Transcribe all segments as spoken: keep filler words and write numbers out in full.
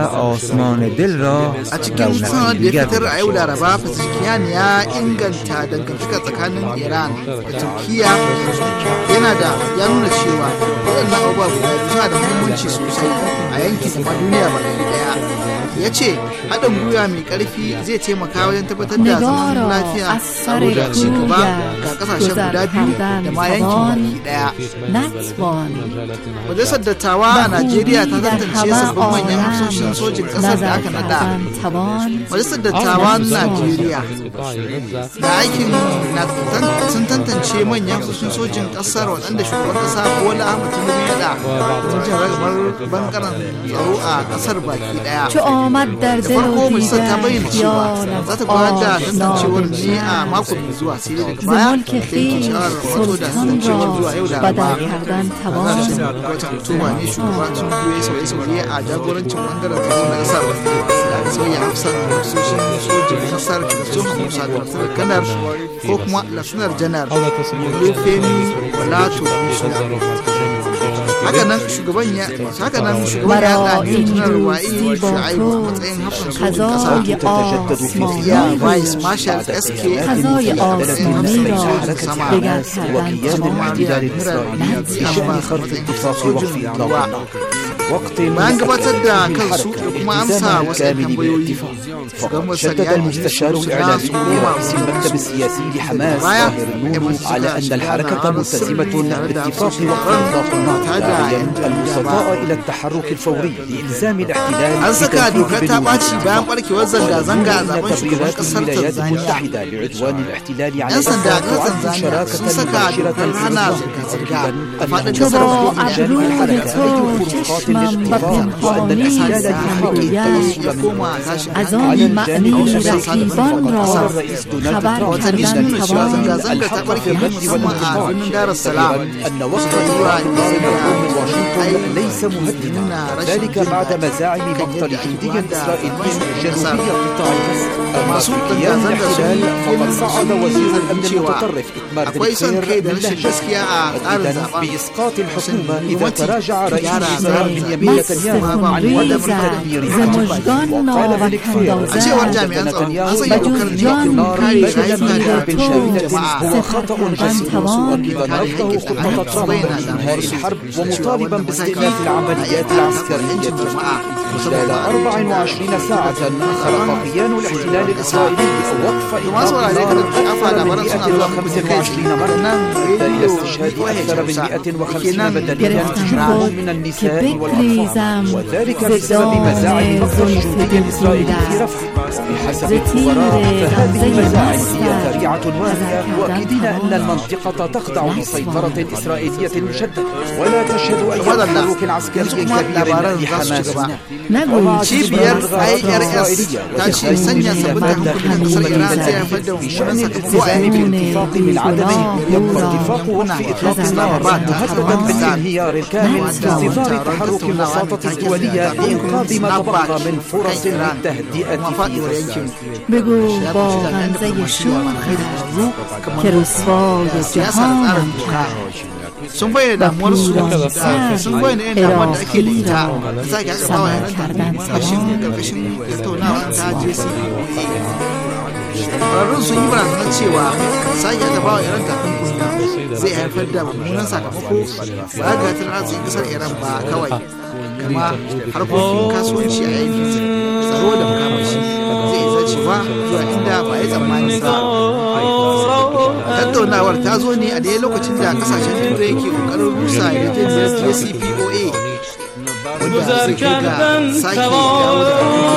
آسمان دل را a cikin sanar da ya fitar a yau laraba Pezeshkian ya inganta dangantaka tsakanin Iran da Turkiya yana da ya nuna cewa waɗannan abubuwa guda biyu suna da muhimmanci sosai a yankin da duniya baki daya. Ya ce haɗin gwiwa mai ƙarfi zai taimaka wajen tabbatar da zaman lafiya tsaro da ci gaba ga ƙasashen guda biyu da ma yankin baki daya. Majalisar Dattawa a Najeriya ta tantance sabbin manyan hafsoshin sojin ƙasar da aka nada. Majalisar Dattawan Najeriya da aikin sun tantance manyan hafsoshin sojin ƙasar waɗanda shugaban ƙasa Bola Ahmed Tinubu ya da sun jin ragamar bangaren tsaro a ƙasar baki daya. Da farko majalisar ta bayyana cewa za ta gudanar da tantancewar ne a mako mai zuwa sai dai daga baya da yanke shawarar wato da tantancewar zuwa yau da araba. A zarshen watan Oktoba ne shugaba Tinubu ya sauye-sauye a jagorancin bangaren tsaro na ƙasar da sauya hafsan hafsoshin sojin ƙasar John Musa da kanar ko kuma lafsanar janar Olufemi Olatobiso. hakanan shugaban ya hakanan shugaban ya da ne tunar wa'i shu'aibu a matsayin hafsan sojin kasa ya vice marshal sk a matsayin hafsan sojin sama kuma da ruwa bayan gabatar da kansu da kuma amsa wasu tambayoyi shugaban شدد المستشار الإعلامي رئيس المكتب السياسي لحماس طاهر النور على أن الحركة ملتزمة باتفاق وقت داعيا الوسطاء إلى التحرك الفوري لإلزام الاحتلال بتنفيذ تبريرات الولايات المتحدة لعدوان الاحتلال عليها تعد شراكة مباشرة تقريبا أن تصرف بإنجاز الحركة أي خروقات للاتفاق وأن الاحتلال يحاول التوصل من على الجانب الأمريكي فقد الرئيس دونالد ترامب أن الحق في الرد والانتقاد مشيرا أن وصف الإيران من واشنطن ليس مهددا ذلك بعد مزاعم مقتل جندي إسرائيلي جنوبي قطاع غزة كيان الاحتلال فقد صعد وزير الأمن المتطرف إتمار بن غفير مهددا بإسقاط الحكومة إذا تراجع رئيس الوزراء بنيامين نتنياهو عن ولم تدبير وقال بن غفير أن نتنياهو يدخل النار بدلا من حرب شاملة هو خطأ جسيم مؤكدا رفضه خطة ترامب لإنهاء الحرب ومطالبا باستئناف العمليات العسكرية خلال أربع وعشرين ساعة خلق كيان الاحتلال الإسرائيلي وقف إطلاق النار أكثر من مئة وخمسة وعشرين مرة أدى إلى استشهاد أكثر من مئة وخمسين مدنيا جمعهم من النساء والأطفال وذلك بسبب مزاعم مقتل الجندي الإسرائيلي في رفح بحسب الخبراء فهذه المزاعم هي ذريعة واهية مؤكدين أن المنطقة تخضع لسيطرة إسرائيلية مشددة ولا تشهد أي تحرك عسكري كبير لحماس cibiyar I R S ta ce sanya sabbin takunkumin kasar Iran zai haifar da mummunan sakamako a yankin اتفاق بالعدم يبقى اتفاق وقف إطلاق النار مهددا بالانهيار الكامل بانتظار تحرك الوساطة الدولية لإنقاذ ما تبقى من فرص للتهدئة في غزة. بگو با غمزه شوخ که رسوای جهانم کرد sun bayyana damuwarsu sun bayyana yin damuwar da ake da ita da za ki haɗa bawa yaran ƙarƙashin ƙarƙashin tattaunawa ta J C P O A. ƙwararrun sun yi barazanar cewa sake haɗa bawa yaran takunkumi zai haifar da mummunan sakamako ba ga tattalin arzikin ƙasar Iran ba kawai kama harkokin kasuwanci a yankin tsaro da makamashi zai zacewa zuwa inda ba ya tsammanin sa. Tattaunawar ta zo ne a daya lokacin da kasashen turai ke kokarin rusa yarjejeniyar J C P O A wanda zai kai ga sake dawo da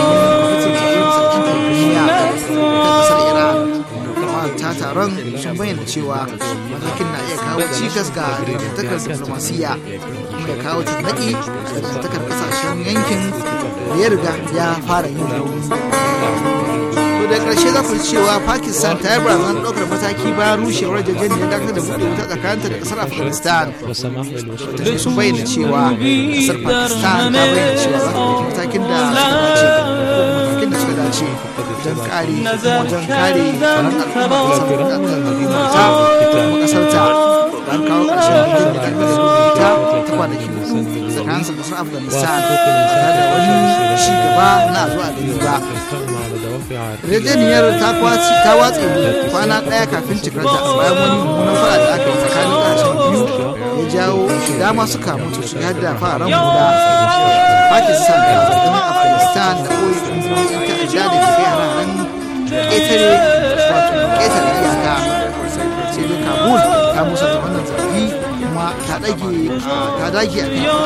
duniya ta kasar Iran. Kuma ta taron sun bayyana cewa matakin na iya kawo cikas ga dangantakar diplomasiyya kuma ya kawo tarnaƙi ga dangantakar kasashen yankin da ya riga ya fara yin rauni. da ƙarshe za ku cewa Pakistan ta yi barazanar ɗaukar mataki bayan rushewar yarjejeniyar dakatar da buɗe wuta tsakaninta da ƙasar Afghanistan. Watanni sun bayyana cewa ƙasar Pakistan ta bayyana cewa za ta ɗauki matakin da matakin da suka dace wajen kare wajen kare tsaron al'umma da al'ummar ta kuma ƙasar ta don kawo ƙarshen yarjejeniyar dakatar da buɗe wuta ta kwanaki hudu kansa kasar Afghanistan tare da wani ci gaba na zuwa gani ba. Yarjejeniyar ta watse kwana ɗaya kafin cikarta bayan wani mummunan fara da aka yi tsakanin ƙasashen biyu ya jawo dama suka mutu shiga da fararen hula. Pakistan da Afghanistan da koyi ƙungiyoyin ta'adda da ke kai hararen ƙetare wato ƙetare iyaka. Sai dai Kabul ta musa da wannan zargi kuma ta dage ta dage a kan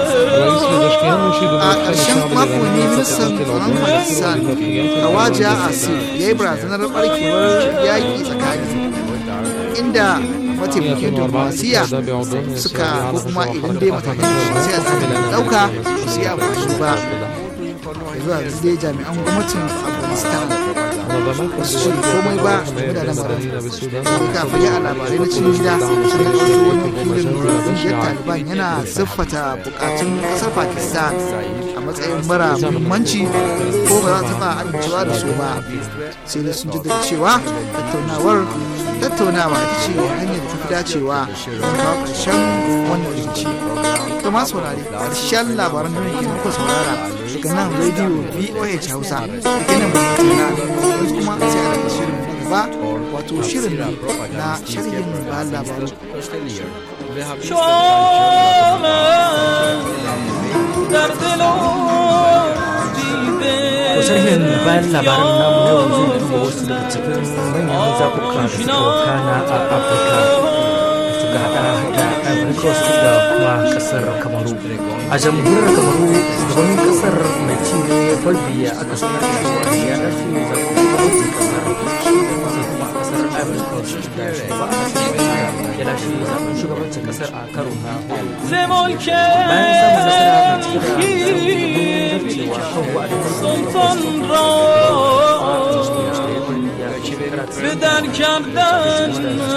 a ƙarshen mako ne ministan tsaron Pakistan Khawaja Asif ya yi barazanar barkewar yaƙi tsakani inda mataimakin diplomasiya suka ko kuma idan dai matakan diplomasiya suka ɗauka su yi amfani ba zuwa dai jami'an gwamnatin Afghanistan ba su shiri komai ba game da lamarin sai kafin ya labarai na cikin gida sun ɗauki wani wakilin ƙungiyar Taliban yana siffata bukatun ƙasar Pakistan a matsayin mara muhimmanci ko ba za ta taɓa amincewa da su ba sai dai sun jaddada cewa tattaunawar tattaunawa ita ce hanyar da ta fi dacewa don kawo ƙarshen wannan rikici. To ma saurari ƙarshen labaran da muke muku saurara daga nan rediyo B O H Hausa da ke nan Burtana yanzu kuma sai a daga shirin na gaba wato shirin na sharhin bayan labaru. sharhin bayan labaran namu na yanzu zai duba wasu daga cikin manyan zaɓuɓɓuka da suka wakana a Afirka da suka haɗa da Ivory Coast da kuma ƙasar Kamaru. A jamhuriyar Kamaru shugaban ƙasar mai ci ne Paul Biya aka sanar da cewa ya ɗarfi zaɓuɓɓukan ƙasar sai kuma ƙasar Ivory Coast da shugaba a ƙasar ya lashe zaɓen shugabancin ƙasar a karo na bayan samun nasara mai cike da سلطان را به در کردن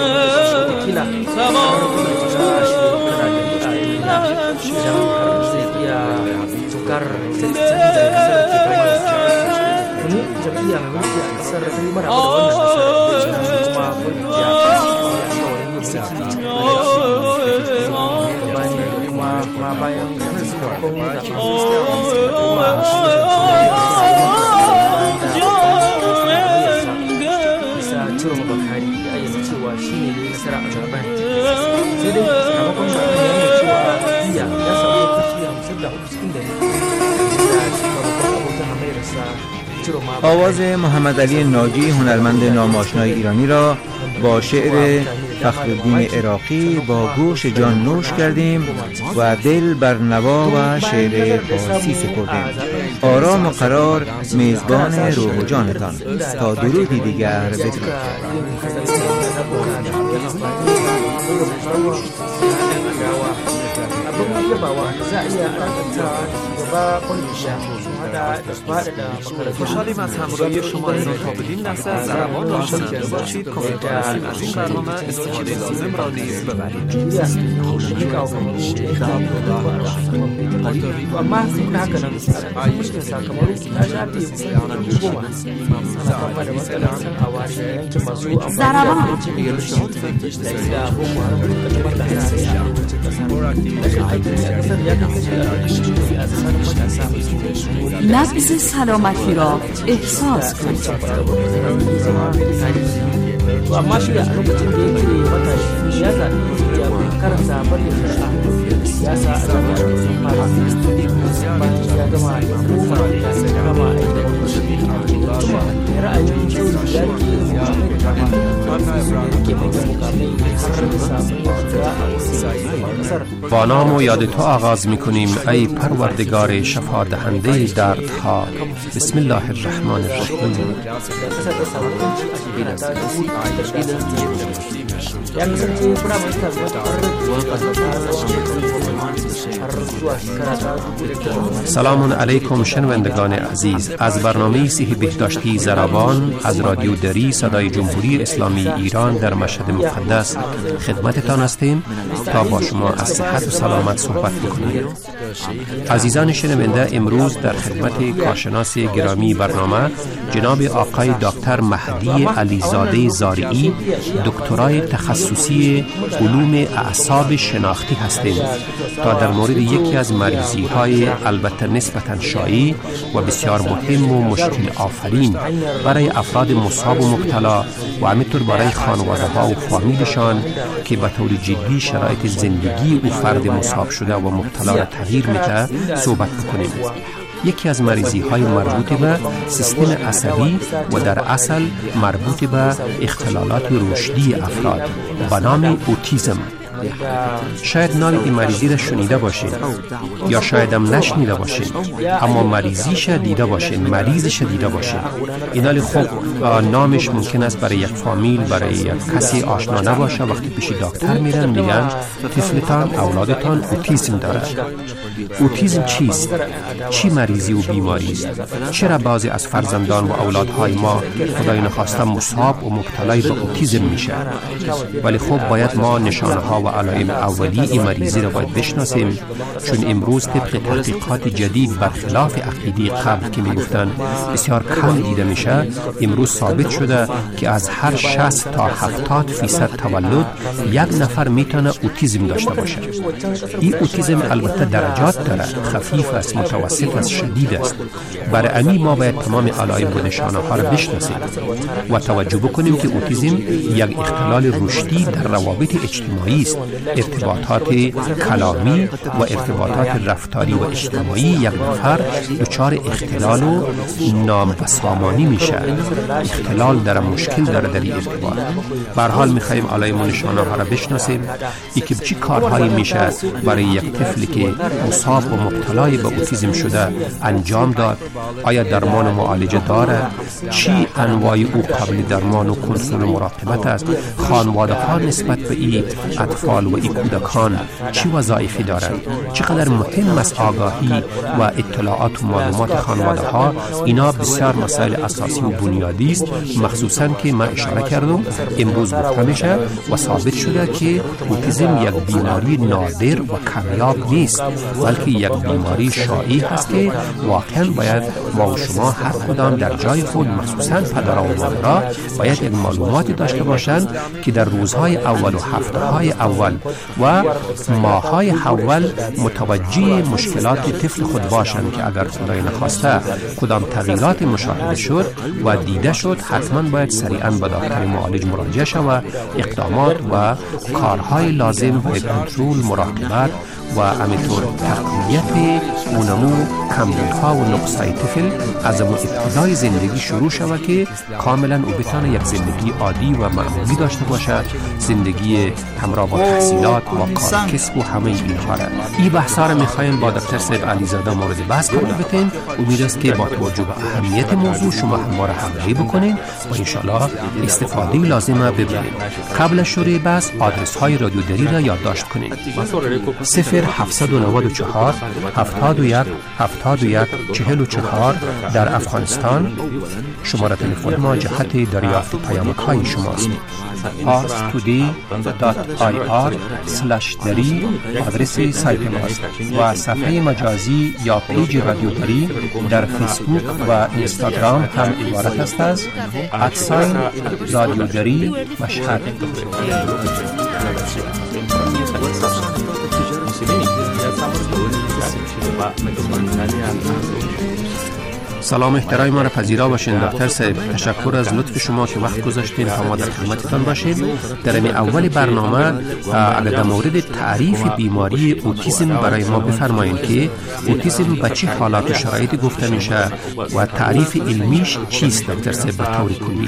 آواز محمد علی ناجی هنرمند ناماشنای ایرانی را با شعر فخرالدین عراقی با گوش جان نوش کردیم و دل بر نوا و شعر فارسی سپردیم. آرام و قرار میزبان روح و جانتان تا درودی دیگر بدرود. خوشحالیم از همراهی شما ناقابلین لحظه از ضربان داشته باشید. کامنت از این برنامه استفاده لازم را نیز ببرید. نبض سلامتی را احساس کنید. to amma shi a lokacin da yake matashi ya zaɓi ya karanta fannin siyasa a jami'ar mara bayan ya gama hukumar ya gama aiki kuma ra'ayin kyau ya ke mukamai da dama ke mai mukamai har da samun shiga a kasar. با نام و یاد تو آغاز میکنیم ای پروردگار شفا دهنده دردها. بسم الله الرحمن الرحیم. سلام علیکم شنوندگان عزیز، از برنامه صحی بهداشتی زرابان از رادیو دری صدای جمهوری اسلامی ایران در مشهد مقدس خدمتتان هستیم تا با شما از صحت و سلامت صحبت بکنیم. عزیزان شنونده، امروز در خدمت کارشناس گرامی برنامه جناب آقای دکتر مهدی علیزاده زارعی، دکترای تخصصی علوم اعصاب شناختی هستیم تا در مورد یکی از مریضی های البته نسبتاً شایع و بسیار مهم و مشکل آفرین برای افراد مصاب و مبتلا و همینطور برای خانواده ها و فامیلشان که به طور جدی شرایط زندگی او فرد مصاب شده و مبتلا را تغییر میده صحبت بکنیم. یکی از مریضی های مربوط به سیستم عصبی و در اصل مربوط به اختلالات رشدی افراد به نام اوتیسم. شاید نام این مریضی را شنیده باشین یا شاید هم نشنیده باشین، اما مریضیش دیده باشین، مریضش دیده باشین. اینالی خب نامش ممکن است برای یک فامیل، برای یک کسی آشنا نباشه. وقتی پیش دکتر میرن میگن طفلتان، اولادتان اوتیسم داره. اوتیسم چیست؟ چی مریضی و بیماری است؟ چرا بعضی از فرزندان و اولادهای ما خدای نخواسته مصاب و مبتلای به اوتیسم میشه؟ ولی خب باید ما نشانه ها و علائم اولی این مریضی را باید بشناسیم، چون امروز طبق تحقیقات جدید برخلاف عقیده قبل که میگفتن بسیار کم دیده میشه، امروز ثابت شده که از هر شصت تا هفتاد فیصد تولد یک نفر میتونه اوتیسم داشته باشه. این اوتیسم البته درجات داره، خفیف است، متوسط است، شدید است. برای امی ما باید تمام علائم و نشانه ها را بشناسیم و توجه بکنیم که اوتیسم یک اختلال رشدی در روابط اجتماعی است. ارتباطات کلامی و ارتباطات رفتاری و اجتماعی یک نفر دچار اختلال و نابسامانی میشه. اختلال در مشکل داره در این ارتباط. به هر حال میخوایم علائم و نشانه ها را بشناسیم. اینکه چی کارهایی میشه برای یک طفلی که مصاب و مبتلای به اوتیسم شده انجام داد؟ آیا درمان و معالجه داره؟ چی انواع او قابل درمان و کنترل و مراقبت است؟ خانواده ها نسبت به این اطفال و این کودکان چی وظایفی دارند؟ چقدر مهم است آگاهی و اطلاعات و معلومات خانواده ها؟ اینا بسیار مسائل اساسی و بنیادی است، مخصوصا که من اشاره کردم امروز گفته میشه و ثابت شده که اوتیسم یک بیماری نادر و کمیاب نیست، بلکه یک بیماری شایع هست که واقعا باید ما و شما هر کدام در جای خود، مخصوصا پدر و مادرها، باید یک معلوماتی داشته باشند که در روزهای اول و هفته‌های اول و ماه‌های اول متوجه مشکلات طفل خود باشند که اگر خدای نخواسته کدام تغییرات مشاهده شد و دیده شد، حتما باید سریعا به دکتر معالج مراجعه شود. اقدامات و کارهای لازم و کنترل، مراقبت و همینطور تقویت اونمو کمبودها و نقصهای طفل از اون ابتدای زندگی شروع شود که کاملا او بتانه یک زندگی عادی و معمولی داشته باشد، زندگی همراه با تحصیلات و کار کسب و همه اینها را. این بحثا را میخوایم با دکتر صاحب علیزاده مورد بحث قرار بدیم. امید است که با توجه به اهمیت موضوع شما هم ما را همراهی بکنین و انشالله استفاده لازم را ببرید. قبل از شروع بحث آدرس های رادیو دری را یادداشت کنید: صفر هفتصد و نود و چهار هفتاد و یک هفتاد و یک چهل و چهار در افغانستان. شماره تلفن ما جهت دریافت پیامک های شماست. پارس تودی دات آی آر سلش دری آدرس سایت ماست و صفحه مجازی یا پیج رادیو دری در فیسبوک و اینستاگرام هم عبارت است از ادساین رادیو دری مشهد. سلام احترام ما را پذیرا باشین دکتر صاحب. تشکر از لطف شما که وقت گذاشتین تا ما در خدمتتان باشیم. در این اول برنامه اگر در مورد تعریف بیماری اوتیسم برای ما بفرمایید که اوتیسم به چه حالات و شرایطی گفته میشه و تعریف علمیش چیست دکتر صاحب به طور کلی؟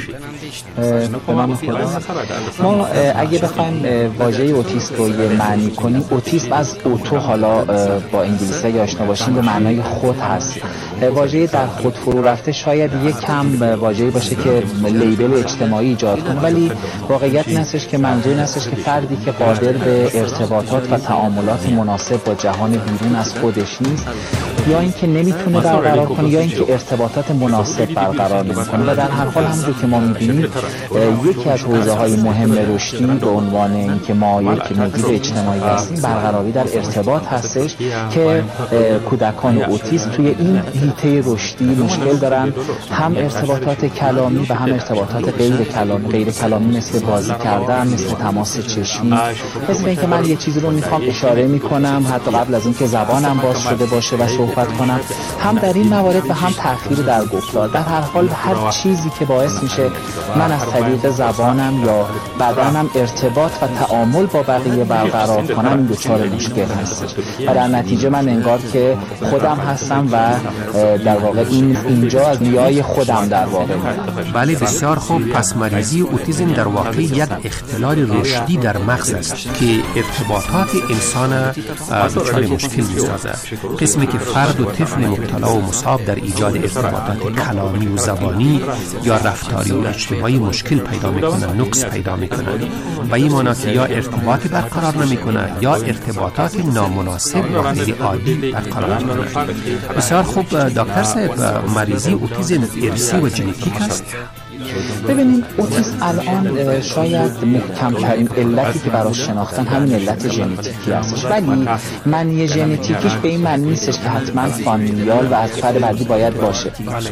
ما اگه بخوایم واژه اوتیسم رو یه معنی کنیم، اوتیسم از اوتو، حالا با انگلیسی آشنا باشیم، به معنای خود هست. واژه در خود فرو رفته شاید یک کم واژه‌ای باشه که لیبل اجتماعی ایجاد کنه، ولی واقعیت این هستش که منظور این هستش که فردی که قادر به ارتباطات و تعاملات مناسب با جهان بیرون از خودش نیست یا اینکه نمیتونه برقرار کنه یا اینکه ارتباطات مناسب برقرار نمیکنه. و در هر حال همونجور که ما میبینیم یکی از حوزه‌های مهم رشدی به عنوان اینکه ما یک مدیر اجتماعی هستیم برقراری در ارتباط هستش که کودکان اوتیسم توی این حیطه رشدی مشکل دارن، هم ارتباطات کلامی و هم ارتباطات غیر کلامی غیر کلامی مثل بازی کردن، مثل تماس چشمی، مثل اینکه من یه چیزی رو میخوام اشاره میکنم حتی قبل از اینکه زبانم باز شده باشه و صحبت کنم، هم در این موارد و هم تأخیر در گفتار. در هر حال هر چیزی که باعث میشه من از طریق زبانم یا بدنم ارتباط و تعامل با بقیه برقرار کنم این دچار مشکل هست و در نتیجه من انگار که خودم هستم و در واقع این اینجا از نیای خودم در واقع. بله بسیار خوب. پس مریضی اوتیسم در واقع یک اختلال رشدی در مغز است که ارتباطات انسان دچار مشکل می‌سازد. قسمی که فرد و طفل مبتلا و مصاب در ایجاد ارتباطات کلامی و زبانی یا رفتاری و اجتماعی مشکل پیدا می‌کنند، نقص پیدا می‌کنند و این معنی که یا ارتباطی برقرار نمی‌کنند یا ارتباطات نامناسب و غیر عادی برقرار می‌کنند. بسیار خوب دکتر صاحب، مریضی اوتیسم ارثی و ژنتیک است؟ ببینید اوتیسم الان شاید محکم‌ترین علتی که براش شناختن همین علت ژنتیکی هستش، ولی معنی ژنتیکیش به این معنی نیستش که حتما فامیلیال و از فرد بعدی باید باشه.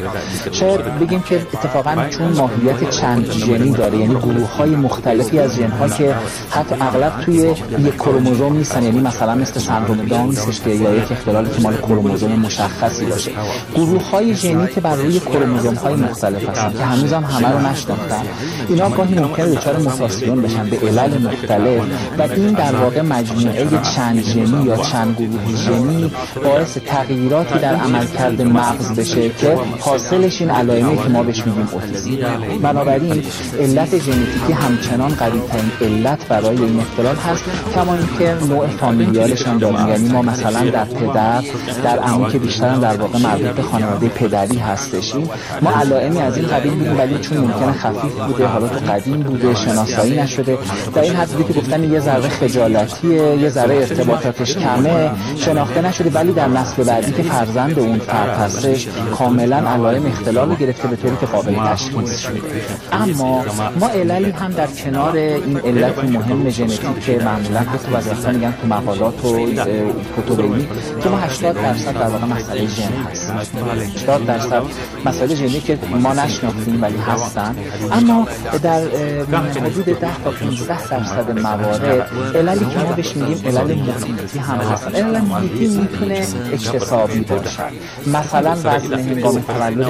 شاید بگیم که اتفاقا چون ماهیت چند ژنی داره، یعنی گروه‌های مختلفی از ژن‌ها که حتی اغلب توی یک کروموزوم نیستن، یعنی مثلا مثل سندروم داون نیستش که یا یک اختلالی که مال کروموزوم مشخصی باشه، گروه‌های ژنی که بر روی کروموزوم‌های مختلف هستن که هنوزم همه رو نشناختن، اینا گاهی ممکنه دچار موتاسیون بشن به علل مختلف و این در واقع مجموعه چند ژنی یا چند گروه ژنی باعث تغییراتی در عملکرد مغز بشه که حاصلش این علائمی که ما بهش میگیم اوتیسم. بنابراین علت ژنتیکی همچنان قوی‌ترین علت برای این اختلال هست، کما اینکه نوع فامیلیالش هم داریم، یعنی ما مثلا در پدر در عمو که بیشتر در واقع مربوط به خانواده پدری هستشیم ما علائمی از این قبیل میگیم، ولی چون ممکنه خفیف بوده، حالا تو قدیم بوده، شناسایی نشده، در این حدی که گفتن یه ذره خجالتیه، یه ذره ارتباطاتش کمه، شناخته نشده، ولی در نسل بعدی که فرزند اون فرد هستش کاملا علائم اختلال رو گرفته به طوری که قابل تشخیص شده. اما ما عللی هم در کنار این علت مهم ژنتیک که معمولا حتی وظیفه میگن تو مقالات و کتب علمی که ما هشتاد درصد در واقع مسئله ژن هست، هشتاد درصد مسئله ژنی که ما نشناختیم ولی هستن، اما در حدود ده تا پانزده درصد موارد عللی که ما بهش میگیم علل محیطی هم هستن. علل محیطی میتونه اکتسابی باشه، مثلا وزن هنگام تولد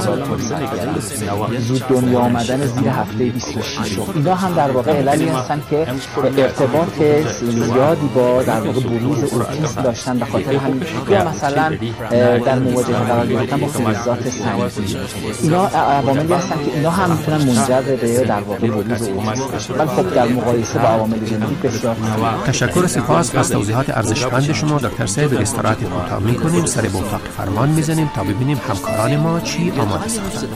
زود دنیا آمدن زیر هفته بیست و شش، اینا هم در واقع عللی هستن که ارتباط زیادی با در واقع بروز اوتیسم داشتن به خاطر همین، یا مثلا در مواجهه قرار گرفتن با فلزات سنگین، اینا عواملی هستن که اینا هم میتونن منجر به در واقع بروز اوتیسم بشن. ولی خب در مقایسه با عوامل ژنتیک بسیار تشکر. سپاس از توضیحات ارزشمند شما دکتر صاحب. استراحت کوتاه میکنیم، سر به اتاق فرمان میزنیم تا ببینیم همکاران ما چی آماده ساختند.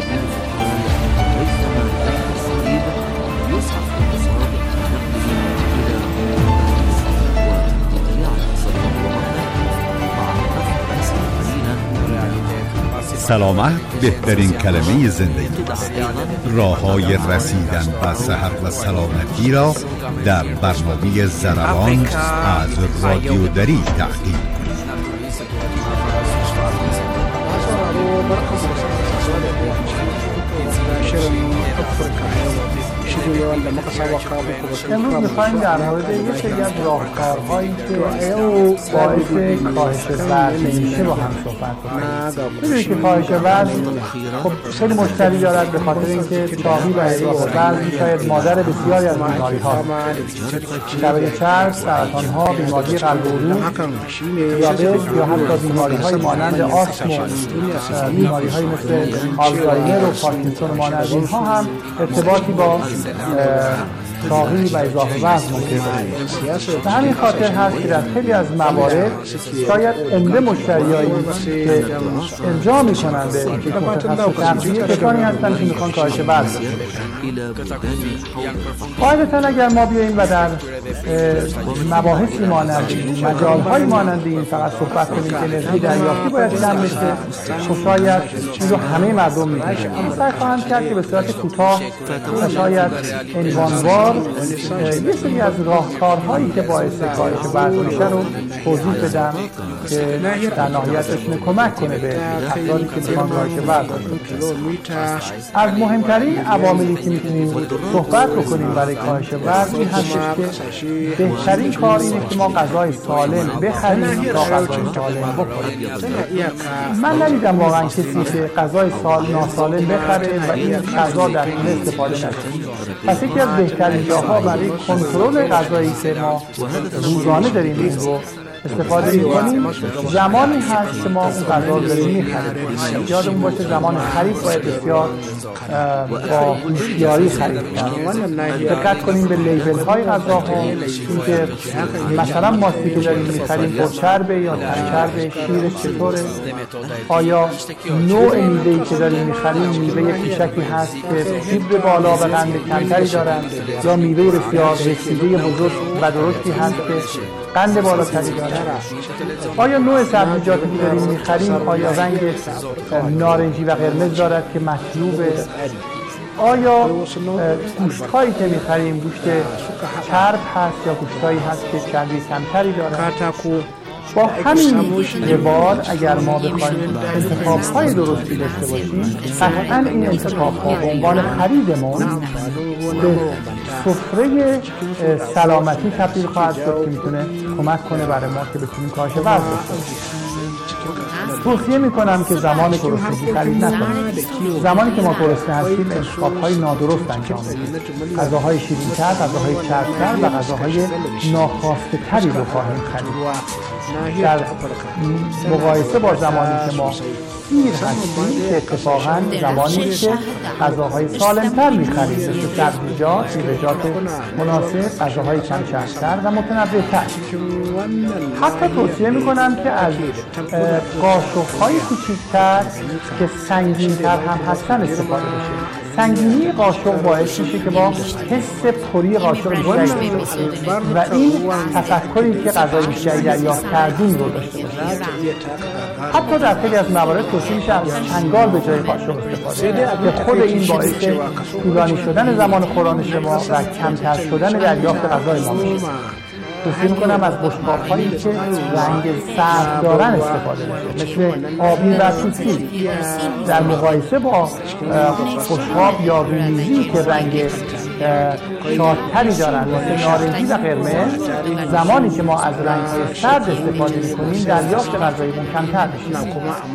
سلامت بهترین کلمه زندگی است. راه‌های رسیدن به صحت و سلامتی را در برنامه ضربان از رادیو دری تحقیق امروز میخوایم در مورد یک سری از راهکارهایی که او باعث کاهش وزن میشه با هم صحبت کنیم. ببینید که کاهش وزن خب خیلی مشکلی دارد به خاطر اینکه چاقی و وزن شاید مادر بسیاری از بیماری‌ها، شبه چرب، سرطان‌ها، بیماری قلب و عروق، دیابت یا حتی بیماری‌های مانند آسم و بیماری‌های مثل آلزایمر و پارکینسون و مانند اینها هم ارتباطی با ساقی و اضافه وزن ممکن است. به همین خاطر هست که در خیلی از موارد شاید عمده مشتریایی که ارجاع میکنن به متخصص تغذیه کسانی هستن که میخوان کاهش وزن داشته. قاعدتا اگر ما بیاییم و در مباحثی مانند این مجال‌های مانند این فقط صحبت کنیم که انرژی دریافتی باید کم بشه، خب شاید این رو همه مردم می‌دونن. اما سعی خواهم کرد که به صورت کوتاه و شاید عنوانوار یه سری از راهکارهایی که باعث کاهش وزن میشه رو توضیح بدم که در نهایت بتونه کمک کنه به افرادی که میخوان کاهش وزن داشته. از مهمترین عواملی که میتونیم صحبت بکنیم برای کاهش وزن این هست که بهترین کار اینه که ما غذای سالم بخریم تا غذای سالم بخوریم. من ندیدم واقعا کسی که غذای سال ناسالم بخره و این غذا در خونه استفاده نکنه. پس یکی از بهترین جاها برای کنترل غذایی که ما روزانه داریم این رو استفاده می‌کنیم زمانی هست که ما اون غذا رو داریم می‌خریم. یادمون باشه زمان خرید باید بسیار با هوشیاری خرید کنیم. دقت کنیم به لیبل‌های غذاها، اینکه مثلا ماستی که داریم می‌خریم پرچربه یا کم‌چربه، شیرش چطوره، آیا نوع میوه‌ای که داریم می‌خریم میوه پیشکی هست که فیبر بالا و قند کمتری دارن یا میوه بسیار رسیده بزرگ و درشتی هست که قند بالاتری داره. آیا نوع سبزیجاتی که داریم می‌خریم آیا رنگ نارنجی و قرمز دارد که مطلوبه؟ آیا گوشت‌هایی که می‌خریم گوشت چرب هست یا گوشت‌هایی هست که چربی کمتری داره؟ با همین اعتبار اگر ما بخوایم انتخاب‌های درستی داشته باشیم قطعاً این انتخاب‌ها به عنوان خریدمون به سفره سلامتی تبدیل خواهد شد که میتونه کمک کنه برای ما که بتونیم کاهش وزن داشته باشیم. توصیه میکنم که زمان گرسنگی خرید نکنیم. زمانی که ما گرسنه هستیم انتخاب‌های نادرست انجام بدیم. غذاهای شیرین‌تر، غذاهای چرب‌تر و غذاهای ناخواسته-تری رو خواهیم خرید. در مقایسه با زمانی که ما سیر هستیم که اتفاقاً زمانی که غذاهای سالم‌تر می‌خریم مثل سبزیجات، میوه‌جات مناسب، غذاهای کم چرب‌تر و متنوع‌تر. حتی توصیه می‌کنم که از قاشق‌های کوچکتر که سنگین‌تر هم هستن استفاده بشه. سنگینی قاشق باعث میشه که ما حس پری قاشق بیشتری داشته باشیم و این تفکری که غذای بیشتری دریافت کردیم رو داشته باشیم. حتی در خیلی از موارد توصیه میشه از چنگال به جای قاشق استفاده که خود این باعث طولانی شدن زمان خوردن ما و کمتر شدن دریافت غذای ما میشه. توصیه میکنم از بشقاب‌هایی که رنگ سرد دارن استفاده بشه مثل آبی و توتی در مقایسه با بشقاب یا رومیزی که رنگ شادتری دارن مثل نارنجی و قرمز. زمانی که ما از رنگ‌های سرد استفاده میکنیم دریافت غذاییمون کمتر میشه.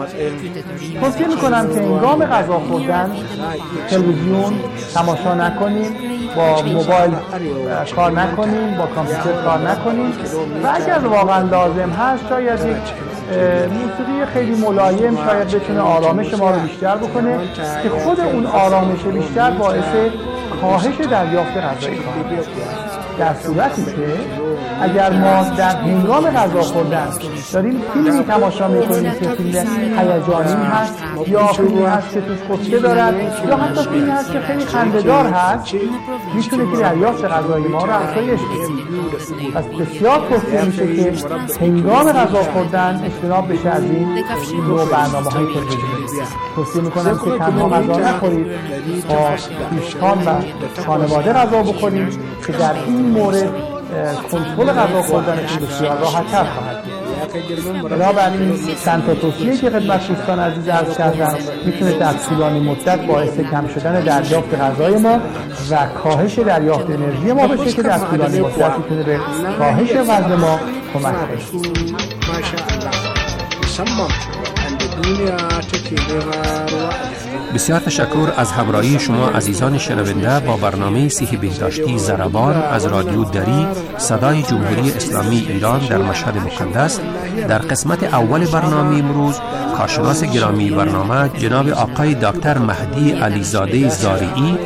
توصیه میکنم که هنگام غذا خوردن تلویزیون تماشا نکنیم، با موبایل کار نکنیم، با کامپیوتر کار نکنیم و اگر واقعا لازم هست شاید یک موسیقی خیلی ملایم شاید بتونه آرامش ما رو بیشتر بکنه که خود اون آرامش بیشتر باعث کاهش دریافت غذایی خواهد. در صورتی که اگر ما در هنگام غذا خوردن داریم فیلمی تماشا میکنیم که فیلم هیجانی هست یا فیلمی هست که توش قصه دارد یا حتی فیلمی هست که خیلی خنده‌دار هست، میتونه که دریافت غذایی ما رو افزایش بده. پس بسیار توصیه میشه که هنگام غذا خوردن اجتناب بشه از این نوع برنامه‌های تلویزیونی. توصیه میکنم که تنها غذا نخورید، با دوستان و خانواده غذا بخورید که در این مورد کنترل غذا خوردنتون بسیار راحت‌تر خواهد بود. بنابراین چند تا توصیه که خدمت دوستان عزیز عرض کردم میتونه در طولانی مدت باعث کم شدن دریافت غذای ما و کاهش دریافت انرژی ما بشه که در طولانی مدت میتونه به کاهش وزن ما کمک کنه. ماشاءالله musamman da duniya take nema ruwa بسیار تشکر از همراهی شما عزیزان شنونده با برنامه صحی بهداشتی ضربان از رادیو دری صدای جمهوری اسلامی ایران در مشهد مقدس. در قسمت اول برنامه امروز کارشناس گرامی برنامه جناب آقای دکتر مهدی علیزاده زارعی،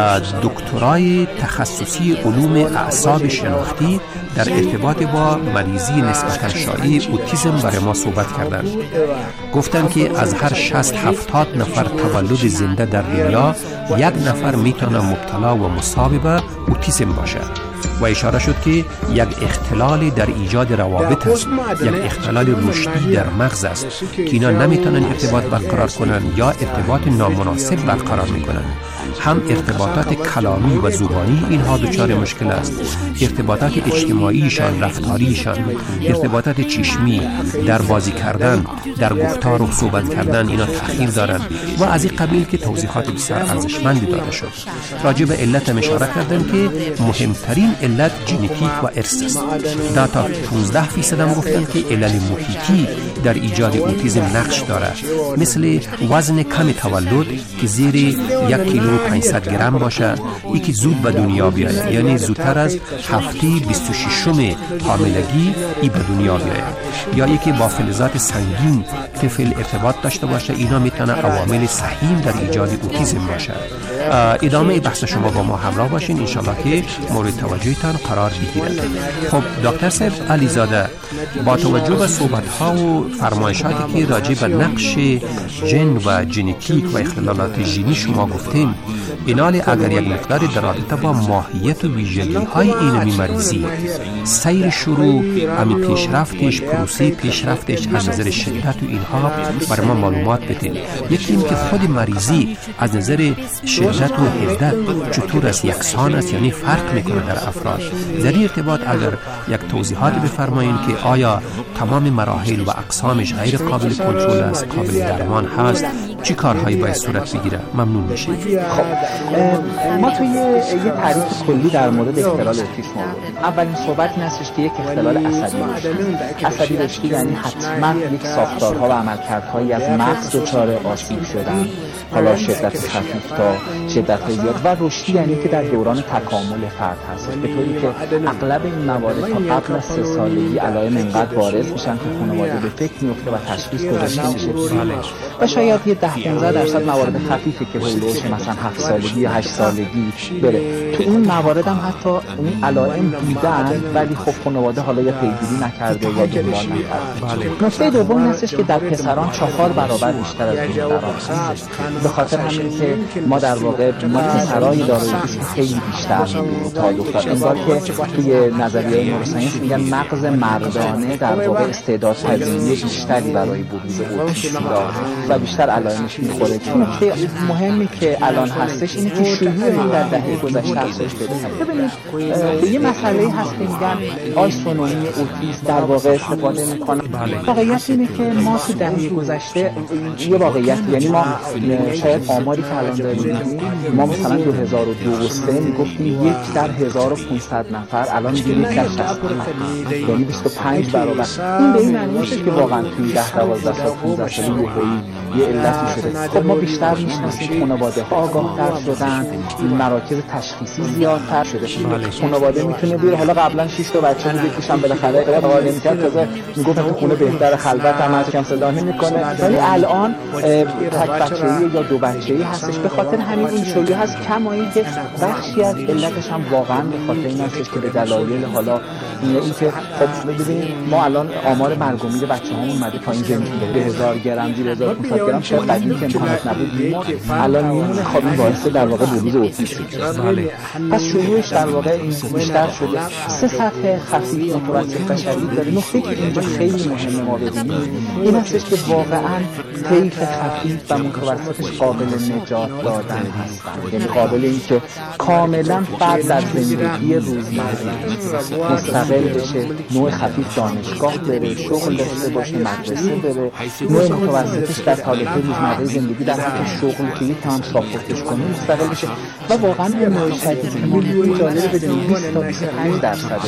دکترای تخصصی علوم اعصاب شناختی در ارتباط با مریضی نسبتا شایع اوتیسم برای ما صحبت کردند. گفتند که از هر شصت هفتاد نفر تولد زنده در دنیا یک نفر میتونه مبتلا و مصاب به اوتیسم باشه و اشاره شد که یک اختلال در ایجاد روابط است، یک اختلال رشدی در مغز است که اینا نمیتونن ارتباط برقرار کنن یا ارتباط نامناسب برقرار میکنن. هم ارتباطات کلامی و زبانی اینها دچار مشکل است، ارتباطات اجتماعیشان، رفتاریشان، ارتباطات چشمی، در بازی کردن، در گفتار و صحبت کردن اینا تأخیر دارن و از این قبیل که توضیحات بسیار ارزشمندی داده شد. راجع به علت اشاره کردن که مهمترین علت ژنتیک و ارث است. دا تا پانزده فیصد هم گفتن که علل محیطی در ایجاد اوتیسم نقش داره، مثل وزن کم تولد که زیر یک کیلو پانصد گرم باشه، یکی زود به دنیا بیاید، یعنی زودتر از هفته بیست و ششم حاملگی ای به دنیا بیاید، یا یکی با فلزات سنگین طفل ارتباط داشته باشه. اینا میتونه عوامل سهیم در ایجاد اوتیسم باشه. ادامه بحث شما با ما همراه باشین، انشالله که مورد توجهتان قرار بگیرد. خب دکتر صاحب علیزاده، با توجه به صحبت ها و فرمایشاتی که راجع به نقش ژن و ژنتیک و اختلالات ژنی شما گفتین، اینال اگر یک مقدار در رابطه با ماهیت و ویژگی های این مریضی، سیر شروع، امی پیشرفتش، پروسه پیشرفتش از نظر شدت و اینها برای ما معلومات بدین. یکی این که خود مریضی از نظر شدت و حدت چطور است، یکسان است یعنی فرق میکنه در افراد. در این ارتباط اگر یک توضیحات بفرمایید که آیا تمام مراحل و اقسامش غیر قابل کنترل است، قابل درمان هست، چی کارهایی باید صورت بگیره؟ ممنون میشیم. خب ما توی یه تعریف کلی در مورد اختلال اوتیسم آوردیم. اولین صحبت این هستش که یک اختلال عصبی رشدی. عصبی رشدی یعنی حتما یک ساختارها و عملکردهایی از مغز دچار آسیب شدن، حالا شدت خفیف تا شدت زیاد، و رشدی یعنی که در دوران تکامل فرد هست، به طوری که اغلب این موارد تا قبل از سه سالگی علائم انقدر بارز میشن که خانواده به فکر میفته و تشخیص گذاشته میشه و شاید یه ده پانزده درصد موارد خفیفی که هولوش مثلا هفت سالگی یا هشت سالگی بره. تو اون موارد هم حتی اون علائم دیدن ولی خب خانواده حالا یا پیگیری نکرده یا دنبال نکرده. نکته دوم این هستش که در پسران چهار برابر بیشتر از دختران هست. به خاطر همین که ما در واقع ما پسرای دارای اوتیسم خیلی بیشتر می‌بینیم تا دختر. انگار که توی نظریه نوروساینس میگن مغز مردانه در واقع استعدادپذیری بیشتری برای بروز اوتیسم داره و بیشتر علائمش میخوره. نکته مهمی که الان هستش اینه که شیوع این در دهه گذشته افزایش پیدا کرده. ببینید یه مسئله هست که میگن آیسونومی اوتیسم در واقع استفاده میکنن. واقعیت اینه که ما تو دهه گذشته یه واقعیت، یعنی ما شاید آماری که الان داریم ما مثلا دو هزار و دو و سه میگفتیم یک در هزار و پانصد نفر، الان دیگه یک در شصت نفر، یعنی بیست و پنج برابر. این به این معنی نیست که واقعا توی ده دوازده سال پانزده سال یه علتی شده. خب ما بیشتر میشناسیم، خانواده ها آگاه‌تر شدن، مراکز تشخیصی زیادتر شده. خانواده میتونه بیاره، حالا قبلا شش تا بچه بود یکیشون بالاخره غیر قابل نمی‌کرد، تازه میگفت تو خونه بهتر، خلوت هم از کم صدا نمی‌کنه، ولی الان تک بچه‌ای یا دو بچه‌ای هستش. به خاطر همین این شیوع هست، کمایی که بخشی از علتش هم واقعا به خاطر این هستش که به دلایل حالا این که خب ببینید ما الان آمار مرگ و میر بچه‌هامون اومده پایین، به هزار گرم زیر هزار و پانصد گرم شاید قدیم که امکانات نبود میمون، الان میمونه. خب این باعث در واقع بروز اوتیسم شده. پس شیوعش در واقع بیشتر شده. سه سطح خفیف، متوسط و شدید داره. نکته که اینجا خیلی مهمه ما ببینیم این هستش که واقعا طیف خفیف و متوسطش قابل نجات دادن هستن، یعنی قابل این که کاملا فرد در زندگی روزمره مستقل بشه، نوع خفیف دانشگاه بره، شغل داشته باشه، مدرسه بره، نوع متوسطش در حالت روزمره روزمره زندگی در حتی شغل که یک هم ساپورتش کنه مستقل بشه و واقعا بیماری شدید که جالب بدونید بیست تا بیست و پنج درصد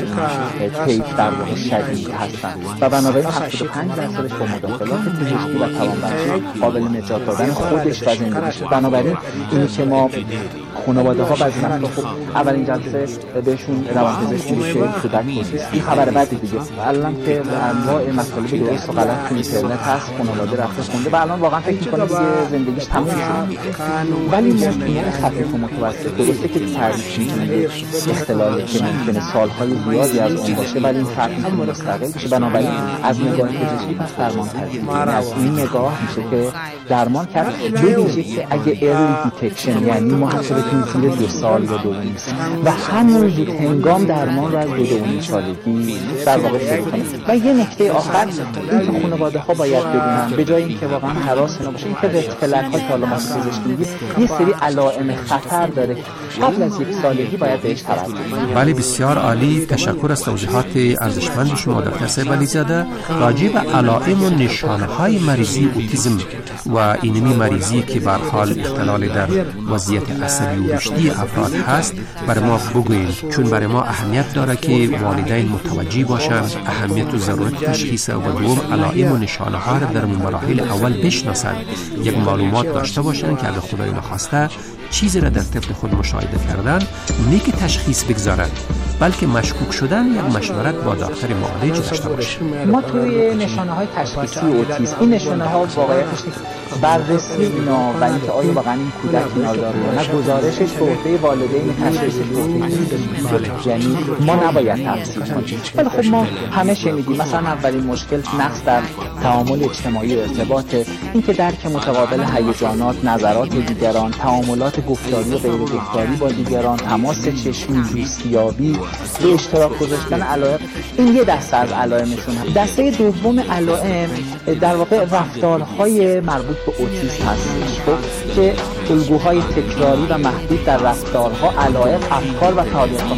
طیف در واقع شدید هستن و بنابراین هفتاد و پنج درصدش با مداخلات پزشکی و توانبخشی قابل نجات دادن خودش و زندگیش. بنابراین اینی که ما خانواده ها بعضی وقتا خب اولین جلسه بهشون روانپزشکی میشه کودک اوتیسم. این خبر بعدی دیگه. الان که انواع مطالب درست و غلط تو اینترنت هست، خانواده رفته خونده و الان واقعا فکر می‌کنه دیگه زندگیش تموم شده. ولی ممکنه خفیف و متوسط درسته که تعریف می‌کنه اختلالی که ممکنه سال‌های زیادی از اون باشه، ولی این فرد می‌تونه مستقل بشه. بنابراین از نگاه پزشکی پس درمان کرد. از این نگاه میشه که درمان کرد ببینید که اگه ارلی دیتکشن یعنی ما حتی بتونیم زیر دو سال یا دو نیم و همون زود هنگام درمان رو از دو دو نیم سالگی در واقع شروع کنیم. و یه نکته آخر این که خانواده ها باید بدونن به جای اینکه واقعا هراس اینا باشه، این که رد فلک ها که حالا ما پزشکی میگیم یه سری علائم خطر داره قبل از یک سالگی باید بهش توجه کنیم. بله بسیار عالی، تشکر از توضیحات ارزشمند شما دکتر صاحب علیزاده راجع به علائم و نشانه های مریضی اوتیسم و اینمی مریضی که به حال اختلال در وضعیت عصبی و رشدی افراد هست برای ما بگویید، چون برای ما اهمیت داره که والدین متوجه باشند اهمیت و ضرورت تشخیص و دوم علائم و نشانه ها را در مراحل اول بشناسند، یک معلومات داشته باشند که اگر خدای نخواسته چیزی را در طفل خود مشاهده کردن نه که تشخیص بگذارند بلکه مشکوک شدن یک مشورت با دکتر معالج داشته باشیم. ما توی نشانه های تشخیصی اوتیسم این نشانه ها واقعیتش بررسی اینا و اینکه آیا واقعا این کودک اینا داره یا نه گزارشش به عهده والدین تشخیصش اوتیسم، یعنی ما نباید تفسیر کنیم. ولی خب ما همه شنیدیم مثلا اولین مشکل نقص در تعامل اجتماعی و ارتباط، اینکه درک متقابل هیجانات، نظرات دیگران، تعاملات گفتاری و غیر گفتاری با دیگران، تماس چشمی، دوستیابی، به اشتراک گذاشتن علائم، این یه دسته از علائمشون هست. دسته دوم علائم در واقع رفتارهای مربوط به اوتیسم هستش، خب که الگوهای تکراری و محدود در رفتارها، علائم، افکار و فعالیت‌ها.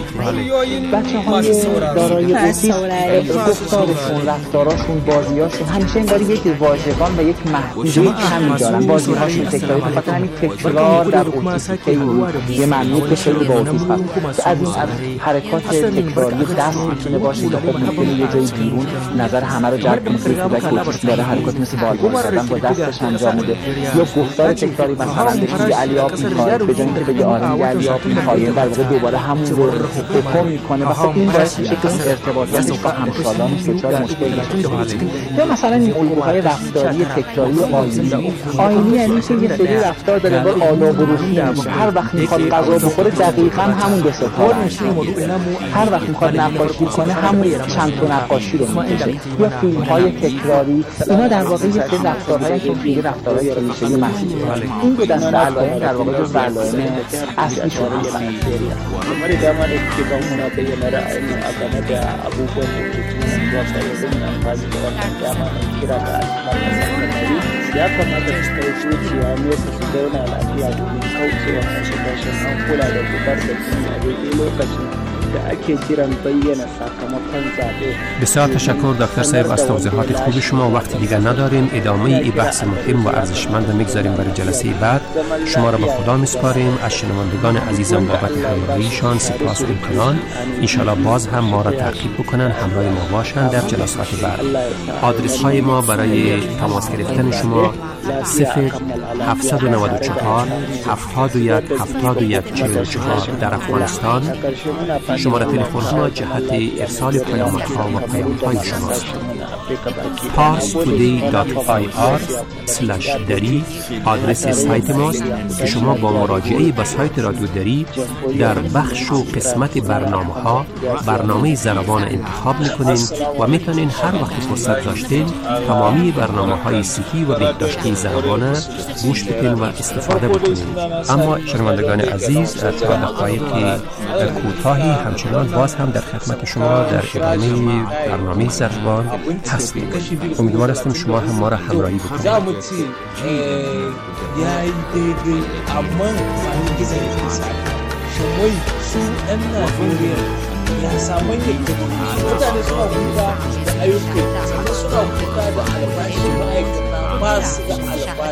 بچه‌های دارای اوتیسم گفتارشون، رفتاراشون، بازیاشون همیشه انگاری یک واژگان و یک محدوده کمی دارن. بازی‌هاشون تکراری به خاطر همین تکرار در اوتیسم خیلی یه معنی که خیلی با اوتیسم هست. از این حرکات تکراری دست میتونه باشه که خب ممکنه یه جایی بیرون نظر همه رو جلب کنه که کودک اوتیسم داره حرکات مثل بالبال زدن با دستش انجام میده، یا گفتار تکراری مثلا بگه علی آب میخواد به جای اینکه بگه آره میگه علی آب میخواد در واقع دوباره همون رو تکرار میکنه و خب این باعث میشه که اون ارتباطاتش با همسالانش دچار مشکل بشه. یا مثلا این الگوهای رفتاری تکراری آینی آینی یعنی که یه سری رفتار داره با آداب و رسوم میشه، هر وقت میخواد غذا بخوره دقیقاً همون دو ستاره میشه، هر وقت میخواد نقاشی کنه همون چند تا نقاشی رو میکشه، یا فیلم‌های تکراری. اینا در واقع یه سری رفتارهایی که دیگه رفتارهای کلیشه‌ای محسوب میشه. این دو دسته علائم در واقع جزو علائم اصلی شون هستن. Mari dama da kuke ba muna bayyana ra'ayin a game da abubuwan da ke cikin wata ya zama amfani da wannan dama na kira ga al'ummar ya kamata su kai zuciya nesa su zauna lafiya domin kaucewa kashe-kashen an kula da zubar da jini a daidai lokacin da ake kiran bayyana sakamakon zaɓe. بسیار تشکر دکتر صاحب از توضیحات خوب شما. وقتی دیگر نداریم، ادامه ای بحث مهم و ارزشمند میگذاریم برای جلسه بعد. شما را به خدا میسپاریم. از شنوندگان عزیزم بابت همراهیشان سپاس و امتنان. انشالله باز هم ما را تعقیب بکنن، همراه ما باشند در جلسات بعد. آدرس های ما برای تماس گرفتن شما صفر هفتصد و نود و چهار هفتاد و یک هفتاد و یک چهل و چهار در افغانستان. شماره تلفن ما جهت ارسال پیامک‌ها و پیام‌های شماست. پارس تودی دات آی آر اسلش دری آدرس سایت ماست که شما با مراجعه به سایت رادیو دری در بخش و قسمت برنامه ها برنامه زربان انتخاب میکنین و میتونین هر وقت فرصت داشتین تمامی برنامه های صحی و بهداشتی زربانه گوش بدین و استفاده بکنین. اما شنوندگان عزیز، تا دقایق کوتاهی همچنان باز هم در خدمت شما در ادامه برنامه زربان هستیم. امیدوار هستم شما هم ما را همراهی بکنید. ya samu yake mutane suna kuka da ayyukan sannan suna kuka da albashi ma'aikata ba su da albashi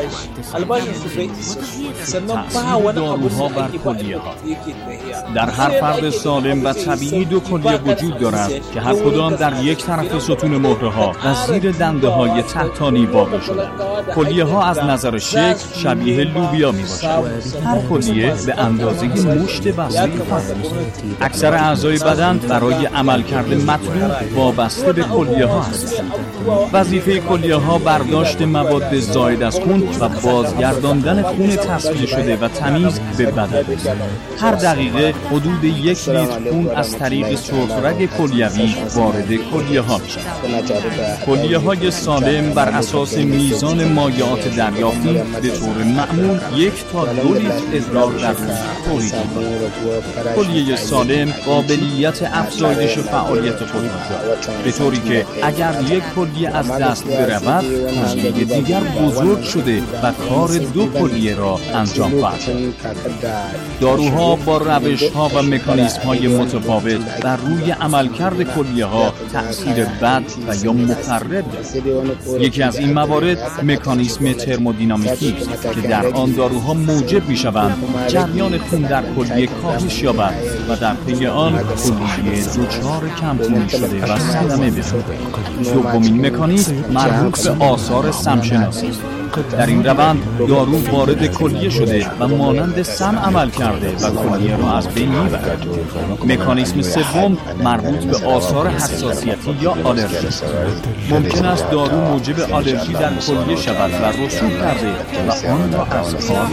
داروها بر کلیه ها. در هر فرد سالم و طبیعی دو کلیه وجود دارد که هر کدام در یک طرف ستون مهره ها و زیر دنده های تحتانی واقع شده. کلیه ها از نظر شکل شبیه لوبیا می باشد. هر کلیه به اندازه مشت بسته فرد. اکثر اعضای بدن برای عملکرد مطلوب وابسته به کلیه ها هستند. وظیفه کلیه ها برداشت مواد زائد از خون و بازگرداندن خون تصفیه شده و تمیز به بدن. هر دقیقه حدود یک لیتر خون از طریق سرخرگ کلیوی وارد کلیه ها میشه. کلیه های سالم بر اساس میزان مایعات دریافتی به طور معمول یک تا دو لیتر ادرار در روز تولید می‌کنند. کلیه سالم قابلیت افزایش فعالیت خود دارد، به طوری که اگر یک کلیه از دست برود، کلیه دیگر بزرگ شده و کار دو کلیه را انجام خواهد داد. داروها با روش‌ها و مکانیزم‌های متفاوت بر روی عملکرد کلیه ها تأثیر بد و یا مخرب دارد. یکی از این موارد مکانیزم ترمودینامیکی است که در آن داروها موجب می‌شوند جریان خون در کلیه کاهش یابد و در پی آن کلیه دچار کم‌خونی شده و صدمه بزند. دومین مکانیزم مربوط به آثار سمشناسی است. در این روند دارو وارد کلیه شده و مانند سم عمل کرده و کلیه را از بین میبرد. مکانیزم سوم مربوط به آثار حساسیتی یا آلرژی است. ممکن است دارو موجب آلرژی در کلیه شود و رسوب کرده و آن را از کار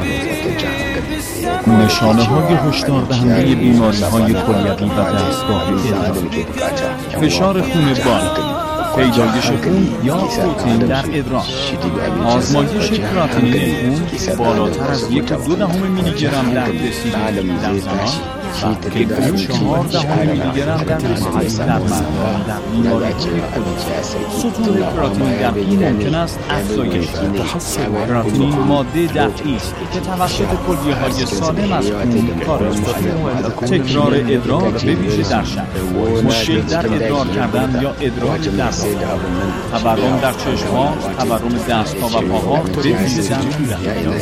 بیاندازد. نشانه های هشدار دهنده بیماری های کلیوی و دستگاه ادرار: فشار خون بالا، پیدایش خون یا پروتئین در ادرار، آزمایش کراتینین خون بالاتر از یک و دو دهم میلی گرم در دسیلیتر در زمان و یک چهار دهم میلی گرم در دسیلیتر در مردان در بیماری ستون کراتینین در این ممکن است افزایش یابد. کراتینین ماده دفعی است که توسط کلیه های سالم از خون خارج می‌شود. تکرار ادرار به ویژه در شب، مشکل در ادرار کردن یا ادرار در تورم در چشم‌ها، تورم دست‌ها و پاها به ویژه در پیرهن.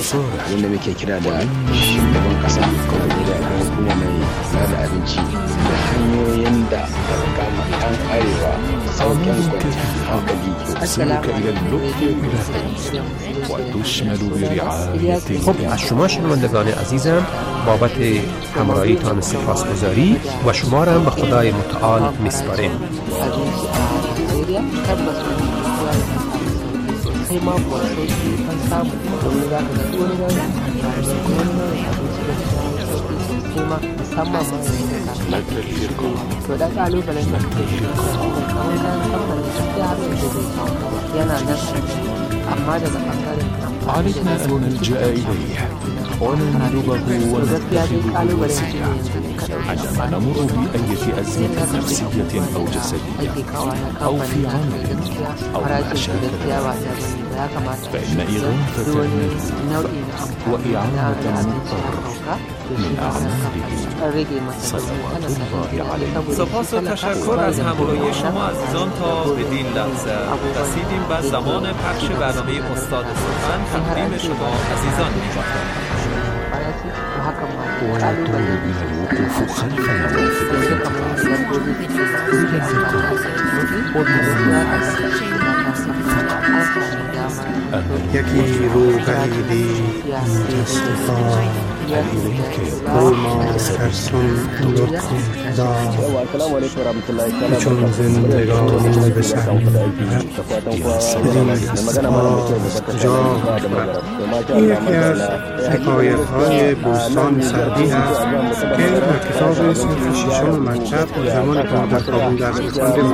da abinci da hanyoyin da kan arewa sauƙin kwanciyar hankali. خب از شما شنوندگان عزیزم بابت همراهیتان سپاسگزاری و شما را هم به خدای متعال میسپاریم. musamman ma to da kalubalen da ke kamar na kamfanin da har yanzu zai samu yana nan amma daga bangaren علينا أن نلجأ إليه ونندبه ونتخذه وسيلة عندما نمر بأي أزمة نفسية أو جسدية أو في عمل أو مشاكل فإن إغاثة المريض وإعانة المضطر من أعماله صلوات الله عليه. سپاس و تشکر از همراهی شما عزیزان. تا بدین لحظه رسیدیم به زمان پخش برنامه استاد سخن تقدیم شما عزیزان می‌کنم. ويطلب بنا الوقوف خلف نوافذ الانتقال إلى اللقاء یکی روغنی متصفا روما ترسون لطف دا چون زندگانی به سهمی جا این یکی از حکایت های بوستان سعدی است که در کتاب صنف ششم مکتب زمان که ما در کابل درس می‌خواندیم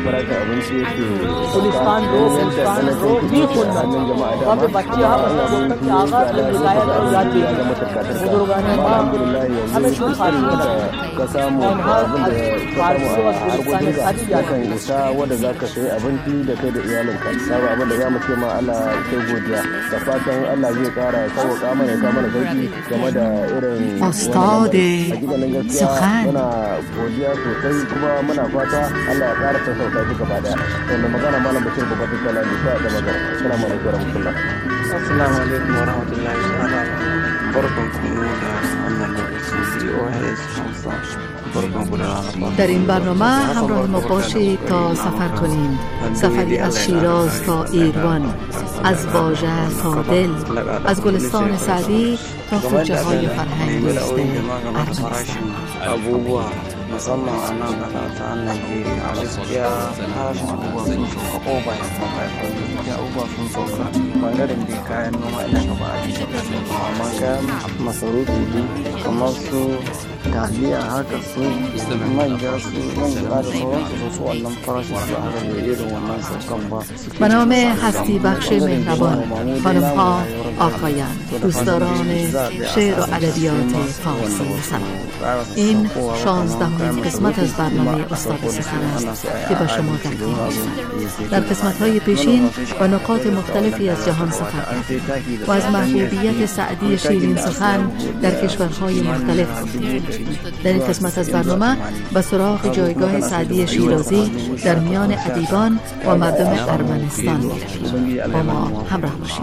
پولیسان رو پولیسان رو می‌خوندن و به بچه‌ها که آغاز به هدایت رو یاد بگیریم. بزرگان ما همشون فارسی بودن. آنها از فارسی و سوزستان خطی یاد بگیریم. wanda za ka sayi abinci da kai da iyalinka saboda abin da za mu ce ma Allah sai godiya da fatan Allah zai kara sauƙa mana ya mana sauki game da irin استاد سخن muna godiya sosai kuma muna fata Allah ya kara sauƙa shi gaba daya wanda magana malam Bashir babban tsala ne sai da magana assalamu alaikum warahmatullahi assalamu alaikum warahmatullahi ta'ala barkanku da wannan lokaci O H Hausa. در این برنامه همراه ما باشید تا سفر کنیم، سفری از شیراز تا ایروان، از واژه تا دل، از گلستان سعدی تا کوچه های فرهنگی ارمنستان. abubuwa musamman a nan ƙasa ta Najeriya gaskiya farashin abubuwa sun sauka ko ba ya sauka gaskiya abubuwa sun sauka bangaren da kayan noma ina gaba a cikin amma kayan masarufi kamar su taliya haka su manja su manja da sauransu su wannan farashin su haka da irin wannan saukan ba. به نام هستی بخش مهربان، خانم ها، آقایان، دوستداران شعر و ادبیات فارسی سلام. این شانزدهمین قسمت از برنامه استاد سخن است که با شما تقدیم می‌شود. در قسمت‌های پیشین با نقاط مختلفی از جهان سفر کردیم و از محبوبیت سعدی شیرین سخن در کشورهای مختلف گفتیم. در این قسمت از برنامه به سراغ جایگاه سعدی شیرازی در میان ادیبان و مردم ارمنستان می‌رویم. با ما همراه باشید.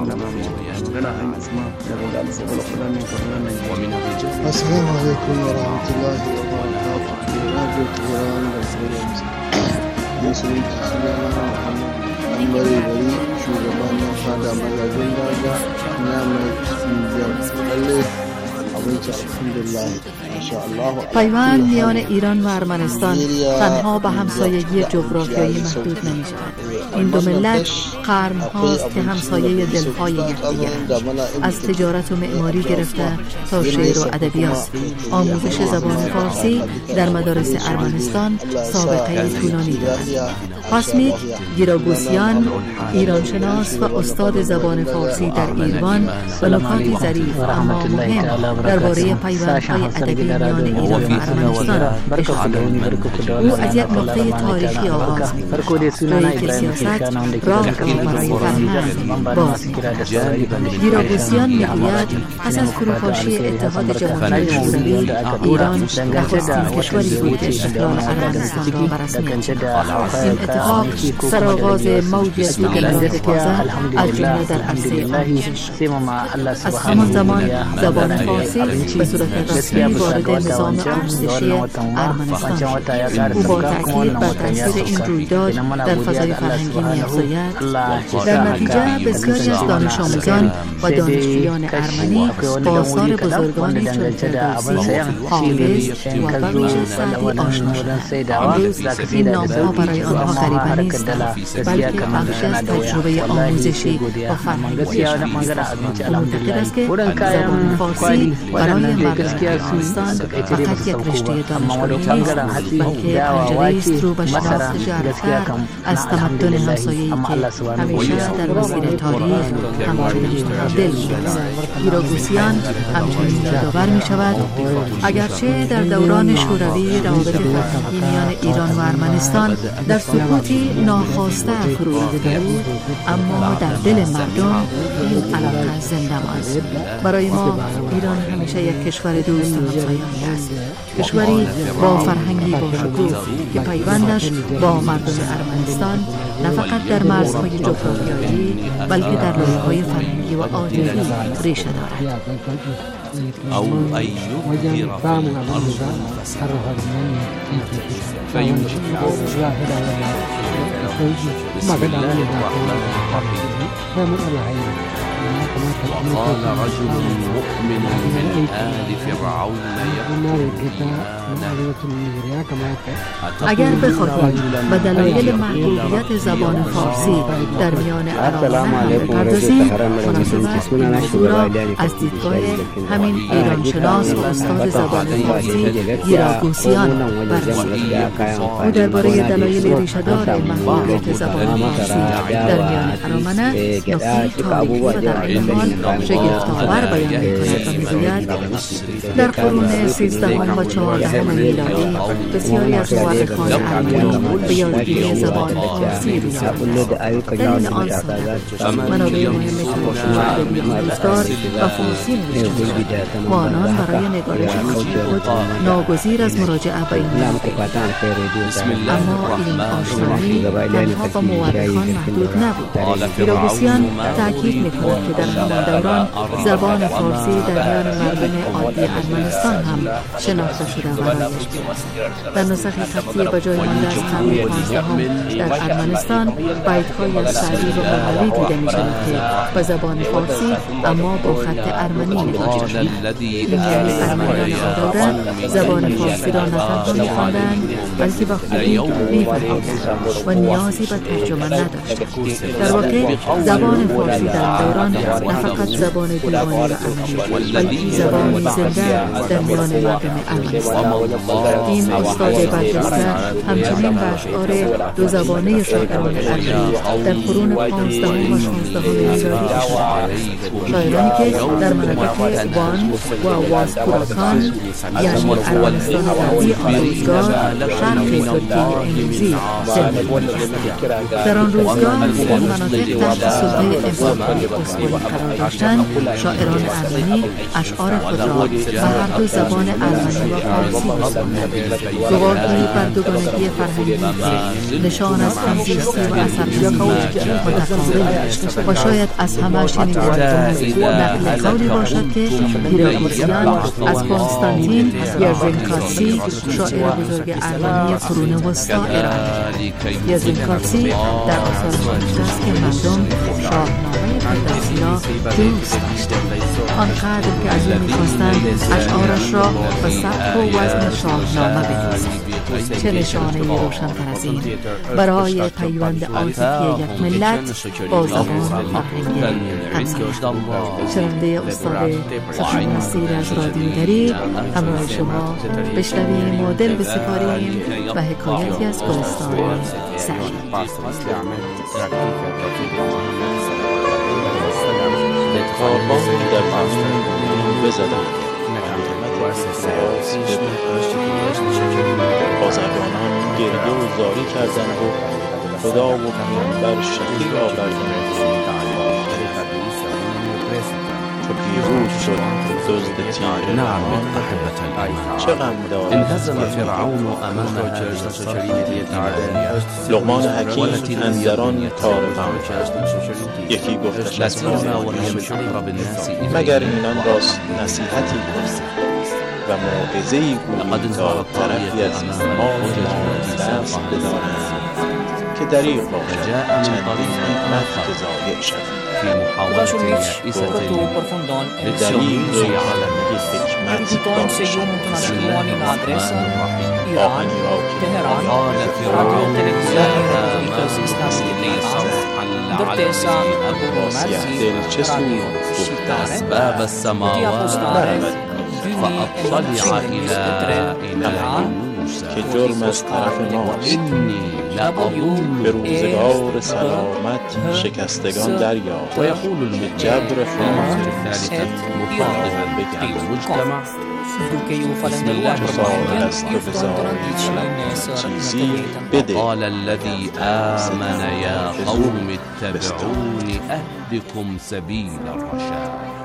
السلام علیکم و رحمت الله و برکاته. رادیو تهران da sauran sunana Muhammad Ambari Bari, shugaban na fada magajin daga na mai jalle abinci alhamdulillah masha Allah. پیوند میان ایران و ارمنستان تنها به همسایگی جغرافیایی محدود نمی شود. این دو ملت قرن هاست که همسایه دلهای یکدیگرند. از تجارت و معماری گرفته تا شعر و ادبیات، آموزش زبان فارسی در مدارس ارمنستان سابقه طولانی دارد. قاسمیک گیراگوسیان، ایرانشناس و استاد زبان فارسی در ایروان و نکاتی ظریف اما مهم درباره پیوندهای ادبی میان ایران و ارمنستان اشاره می‌کند. او از یک نقطه تاریخی آغاز می‌کند، جایی که سیاست راه را برای فرهنگ باز می‌کند. گیراگوسیان می‌گوید پس از فروپاشی اتحاد جماهیر شوروی، ایران نخستین کشوری بود که استقلال ارمنستان را به رسمیت شناخت. این اتحاد سرآغاز موجی از مقدمات تازه از جمله در عرصه آموزش. از همان زمان زبان فارسی به صورت رسمی وارد نظام آموزشی ارمنستان شد. او با تأکید بر تاثیر این رویداد در فضای فرهنگی می‌افزاید. در نتیجه بسیاری از دانش آموزان و دانشجویان ارمنی با آثار بزرگانی چون فردوسی، حافظ و بقیش سعدی آشنا شدند. امروز این نام‌ها برای آنها غریبه نیستند، بلکه بخشی از تجربه آموزشی و فرهنگی آنها. او معتقد است که زبان فارسی برای مردم ارمنستان فقط یک رشته دانشگاهی نیست، بلکه پنجره‌ای است رو به شناخت ژرف‌تر از تمدن همسایه‌ای که همیشه در مسیر تاریخ همواره دل می‌گذارد. گیراگوسیان همچنین یادآور می‌شود اگرچه در دوران شوروی روابط فرهنگی میان ایران و ارمنستان در سکوتی ناخواسته فرو رفته بود، اما در دل مردم این علاقه زنده ماند. برای ما ایران همیشه یک کشور دوست و همسایه‌ای است، کشوری با فرهنگی با شکوه که پیوندش با مردم ارمنستان نه فقط در مرزهای جغرافیایی بلکه در لایه‌های فرهنگی و عاطفی ریشه دارد. أو أن يظهر في الأرض فينجي بسم الله الرحمن الرحيم. وقال رجل مؤمن من آل فرعون اگر بخواهیم به دلایل محبوبیت زبان فارسی در میان ارمنان بپردازیم، مناسبت این موضوع را از دیدگاه همین ایرانشناس و استاد زبان فارسی گیراگوسیان بررسی. او درباره دلایل ریشه‌دار محبوبیت زبان فارسی در میان ارمنان نکات تاریخی و در این حال شگفت‌آور بیان می‌کند و می‌گوید در قرون سیزدهم و چهاردهم میلادی بسیاری از مورخان عربی به یادگیری زبان فارسی بیامیختند. دلیل آن سال منابع مهم تاریخی روزگار و فارسی نوشته‌اند و آنان برای نگارش خود ناگزیر از مراجعه به این اما این آشنایی تنها با مورخان محدود نبود. فیروگوسیان تأکید می‌کند که در همان دوران زبان فارسی در میان مردم عادی ارمنستان هم شناخته شده و رایج بود. در نسخ خطی به جای مانده از قرن پانزدهم در ارمنستان بیت‌های از سعدی و مولوی دیده می‌شود که به زبان فارسی اما با خط ارمنی نگاشته شده‌اند. این یعنی ارمنیان آن دوره زبان فارسی را نه تنها می‌خواندند بلکه به خوبی می‌فهمیدند و نیازی به ترجمه نداشتند. در واقع زبان فارسی در این دوران نه فقط زبان دیوانی و عملی بلکه زبانی زنده در میان مردم ارمنستان. این استاد برجسته همچنین به اشعار دو زبانه شاعران عربی در قرون پانزدهم و شانزدهم میلادی اشاره شاعرانی که در مناطق وان و واسپوراکان یعنی ارمنستان غربی آن روزگار شرق ترکیه امروزی زنده بودند. در آن روزگار این مناطق تحت سلطه امپراتوری عثمانی قرار داشتند. شاعران ارمنی اشعار خود را به هر دو زبان ارمنی و فارسی می‌سرودند. گواهی بر دوگانگی فرهنگی نشان از همزیستی و اثرپذیری متقابل و شاید از همه شنیدنی نقل قولی باشد که فیروگوسیان از کنستانتین یزدکارسی شاعر بزرگ ارمنی قرون وسطی ارائه کرد. یزدکارسی در آثارش نوشته است که مردم شاهنامه فردوسی را دوست داشتند، آنقدر که از او می‌خواستند اشعارش را به سبک و وزن شاهنامه بنویسد. چه نشانه‌ای روشن‌تر از این برای پیوند عاطفی یک ملت با زبان فرهنگی ارمنی. شنونده استاد سخن نصیر از رادیو دری همراه شما بشنویم و دل بسپاریم و حکایتی از گلستان سعدی. کاروانی در زمین بزدند بازرگانان گریه و زاری کردند و خدا و پیامبر شهید آوردند. چو پیروز شد دزد تیره نهان چه غم دارد انهزم فرعون امام لقمان حکیم اندران تارمان یکی گفتش از مگر اینان راست نصیحتی کنید و موعظه‌ای گویید تا طرفی از ما دست بدارند که دریغ باشد چندین حکمت که ضایع شد. Baixo limite, estou aprofundando لدلیل عالمی حکمت seguiu internacional na adressa Iran, Teheran, Radio Televisão Repúblicas Estados Unidos, Dortesa, Radio أسباب السماوات فأطلع إلى إله که جرم از طرف ماست به روزگار سلامت شکستگان دریافت که جبر فراموش بسم الله الرحمن الرحیم قال الذي آمن يا قوم اتبعون أهدكم سبيل الرشاد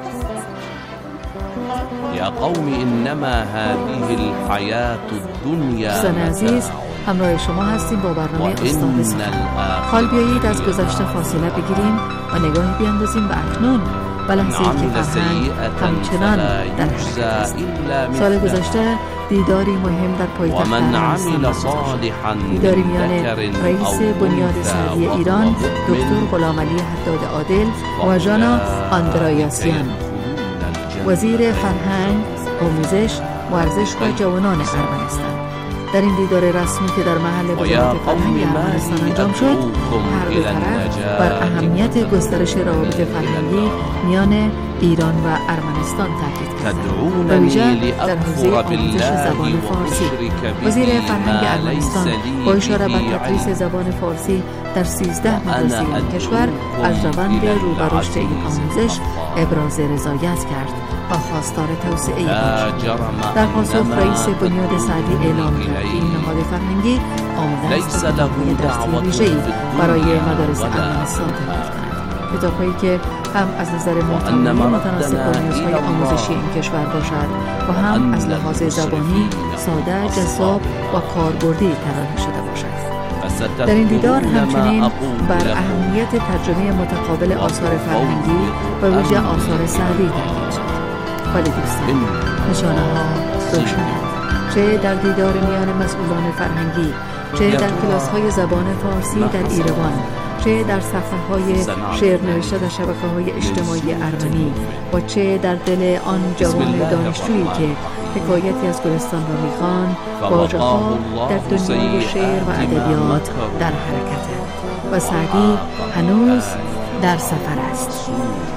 يا قوم إنما هذه الحياة الدنيا دوستان عزیز همراه شما هستیم با برنامه استاد سخن. حال بیایید از گذشته فاصله بگیریم و نگاهی بیاندازیم به اکنون و لحظه‌ای که فرهنگ همچنان در حرکت است. سال گذشته دیداری مهم در پایتخت ارمنستان برگزار شد. دیداری میان رئیس بنیاد سعدی ایران دکتر غلامعلی حداد عادل و ژانا آندرایاسیان وزیر فرهنگ، آموزش، ورزش و جوانان ارمنستان. در این دیدار رسمی که در محل وزارت فرهنگ ارمنستان انجام شد، هر دو طرف بر اهمیت گسترش روابط فرهنگی میان ایران و ارمنستان تاکید کردند. به ویژه در حوزه آموزش زبان فارسی وزیر فرهنگ ارمنستان با اشاره به تدریس زبان فارسی در سیزده مدرسه این کشور از روند رو به رشد این آموزش ابراز رضایت کرد و خواستار توسعه آن. در پاسخ رئیس بنیاد سعدی اعلام کرد که این نهاد فرهنگی آماده است کتاب‌های درسی ویژه‌ای برای مدارس ارمنستان تهیه کند. کتاب‌هایی که هم از نظر محتوایی متناسب با نیازهای آموزشی این کشور باشد و هم از لحاظ زبانی ساده، جذاب و کاربردی طراحی شده باشد. در این دیدار همچنین بر اهمیت ترجمه متقابل آثار فرهنگی و ویژه آثار سعدی تاکید شد. ولی دوستان، نشانه ها روشنند، چه در دیدار میان مسئولان فرهنگی، چه در کلاس های زبان فارسی در ایروان، چه در صفحه های شعر نوشته در شبکه های اجتماعی ارمنی و چه در دل آن جوان دانشجویی که حکایتی از گلستان را میخوان، واژه ها در دنیای شعر و ادبیات در حرکت و سعدی هنوز در سفر است.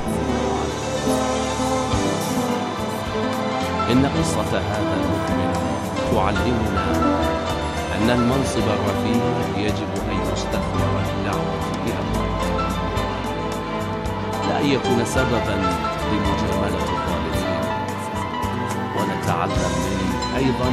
إن قصة هذا المؤمن تعلمنا أن المنصب الرفيع يجب أن يستثمر للدعوة بأموالها، لا أن يكون سببا لمجاملة الظالمين. ونتعلم منه أيضا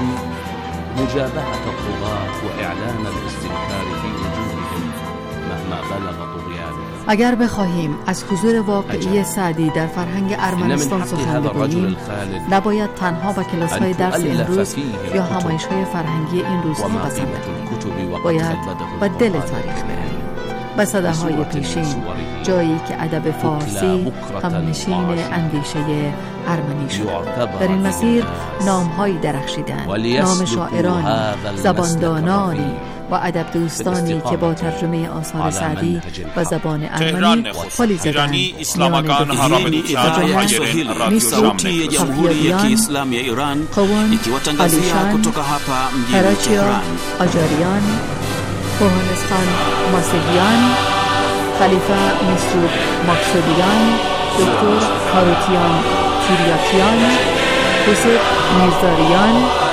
مجابهة الطغاة وإعلان الاستنكار في وجوههم مهما بلغ طغيانهم. اگر بخواهیم از حضور واقعی سعدی در فرهنگ ارمنستان سخن بگوییم، نباید تنها به کلاس‌های درس امروز یا همایش‌های فرهنگی این روزها قسم بخوریم. باید به دل تاریخ برویم، به صداهای پیشین، جایی که ادب فارسی همنشین اندیشه ارمنی شد. در این مسیر نام‌هایی درخشیدند، نام شاعرانی، زباندانانی و ادب دوستانی که با ترجمه آثار سعدی و زبان ارمنی پلی زدند. Islamakan Harabikistan Hajerin Radio Jamhuri ya Kiislamu ya Iran ikiwatangazia kutoka hapa mjini Tehran. Ajarian, Kohanestan Masihian, Khalifa Mesud Maksodian, Doktor Harutian Kiryakian, Hussein Mirzarian,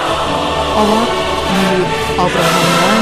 Awak Mir Abrahamian,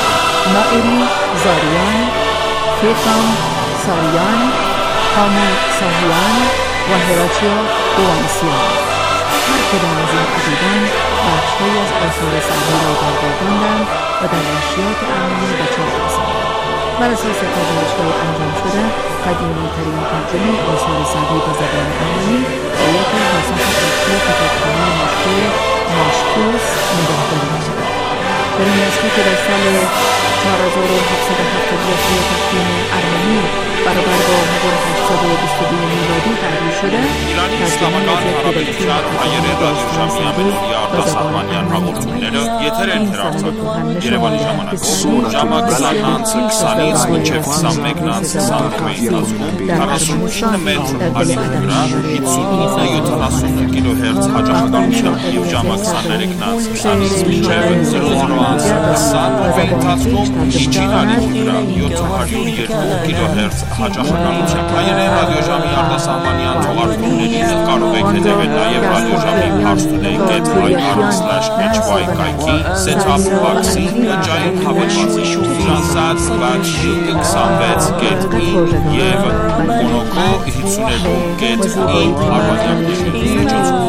Nairi Zarian, Fekam Sarian, Hamu Sahian و هراتیا اوانسیان. هر کدام از این ادیبان بخش‌هایی از آثار سعدی را برگرداندند و در نشریات ارمنی به چاپ رساندند. بر اساس پژوهش‌های انجام شده، قدیمی‌ترین ترجمه آثار سعدی به زبان ارمنی با یکی از اساسی کتابخانه مشهور ماشکوس نگهداری می‌شود. در این نسخه که در سال چهار هزار و هفتصد و هفتاد و سه تقویم ارمنی برابر با هزار و هشتصد و بیست و دو میلادی تعبیر شده، Իրանի իսլամական հանրապետության հայերեն ռադիոժամի ամենօրյա արտասահմանյան հաղորդումները եթեր են հեռարձակվում Երևանի ժամանակով ժամը քսանից քսանից մինչև քսանմեկն անց քսանվեի ընթացքում քառասունութ մետր ալիքի վրա հիսուն յոթանասուն կիլոհերց հաճախականությամբ և ժամը քսաներեքն անց քսանից մինչև զրո զրո անց քսանվեի ընթացքում միջին ալիքի վրա յոթ հարյուր երկու կիլոհերց հաճախականությամբ հայերեն ռադիոժամի արտասահմանյան թողարկումներին կարող եք հետևել նաև ռադիոժամի parstoday dot ir slash h y կայքի set-up box-ի լճային հավելվածի շուրջանցած բաժի քսանվեց կետ ի և Monoco հիսուններու կետ ի արվանյան նշելու միջոցով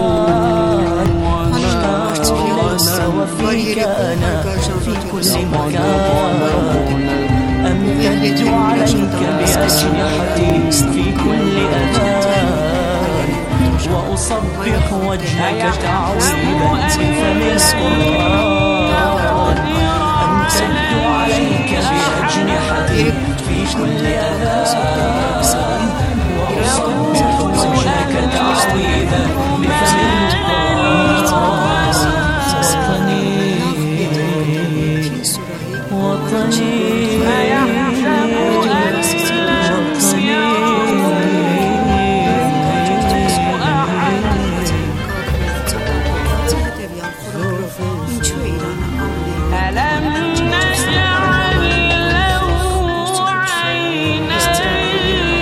وفيك أنا في كل مكان أمتد عليك بأجنحتي في كل أمان وأصبح وجهك تعويدا بفم القرآن أمتد عليك بأجنحتي في كل أمان وأصبح وجهك تعويدا بفم القرآن ألم نجعل له عينين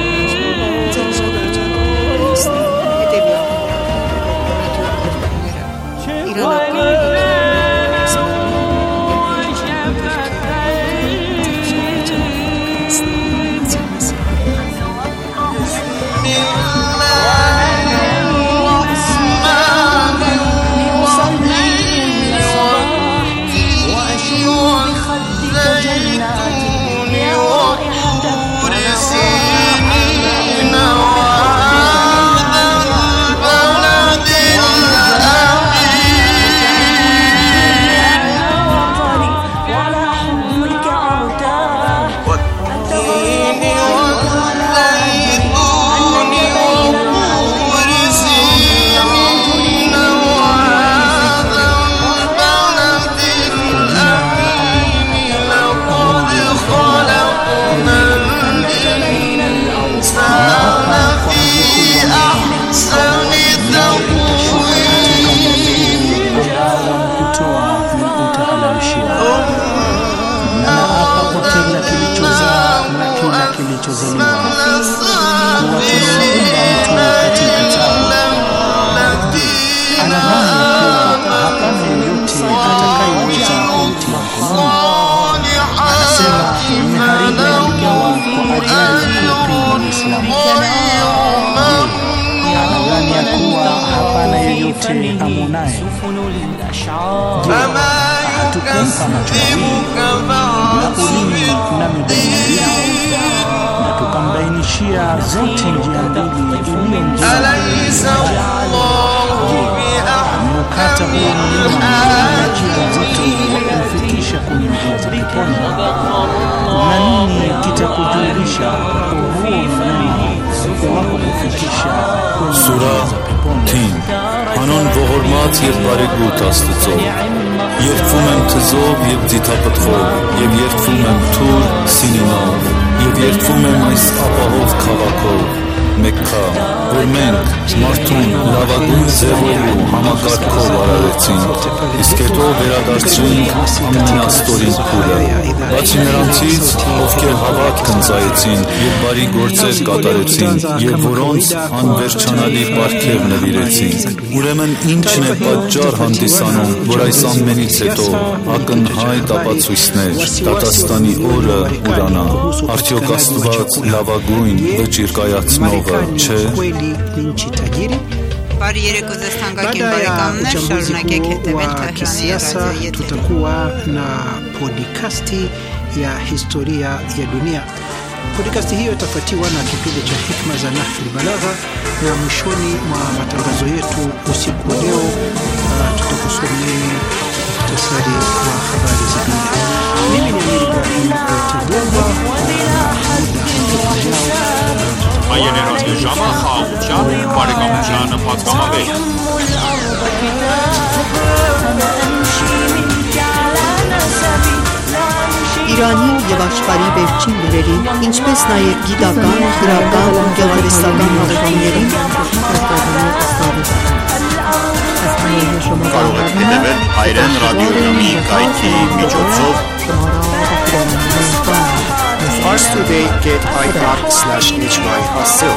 amunaye hatukumpa macho na ulimi na midomo yao, na tukambainishia zote njia mbili iliyo njia. Ameukata huo mlima na njia zote wa kumfikisha kwenye njia za peponi, na nini kitakujulisha huo mlima wako kufikisha kwenye njia za peponi? Հանուն ողորմած և բարեգութ Աստծո, երգվում եմ թզով և ձիթապտղով, և երգվում եմ թուր սինինով, և երգվում եմ այս ապահով քաղաքով, Մեքքա, որ մենք մարդուն լավագույն ձևով ու համակարգով արարեցինք, իսկ հետո վերադարձրինք ամենաստորին փուլը, բացի նրանցից, ովքեր հավատք ընծայեցին և բարի գործեր կատարեցին, և որոնց անվերջանալի պարգև նվիրեցին։ Ուրեմն ինչն է պատճառ հանդիսանում, որ այս ամենից հետո ակնհայտ ապացույցներ դատաստանի օրը ուրանա, արդյոք Աստված լավագույն վճիռ կայացնողը չէ։ Բարի երեկո ձեզ թանկագին բարեկամներ, շարունակեք հետևել Թեհրանի ռադիոյի եթերին։ Tutakuwa na podikasti ya historia ya dunia. Podikasti hiyo itafuatiwa na kipindi cha hikma za Nahjul Balagha, na mwishoni mwa matangazo yetu usiku wa leo tutakusomea muhtasari wa habari za dunia. Mimi ni Amiri Ibrahim Tadumba. Հայերեն ռադիոժամը խաղաղության, բարեկամության պատգամաբեր։ Իրանի և աշխարհի վերջին լուրերին, ինչպես նաև գիտական, գրական, գեղարվեստական հաղորդումներին կարող եք հետևել հայերեն ռադիոժամի կայքի միջոցով Parstoday get iPad slash hy հասցեով։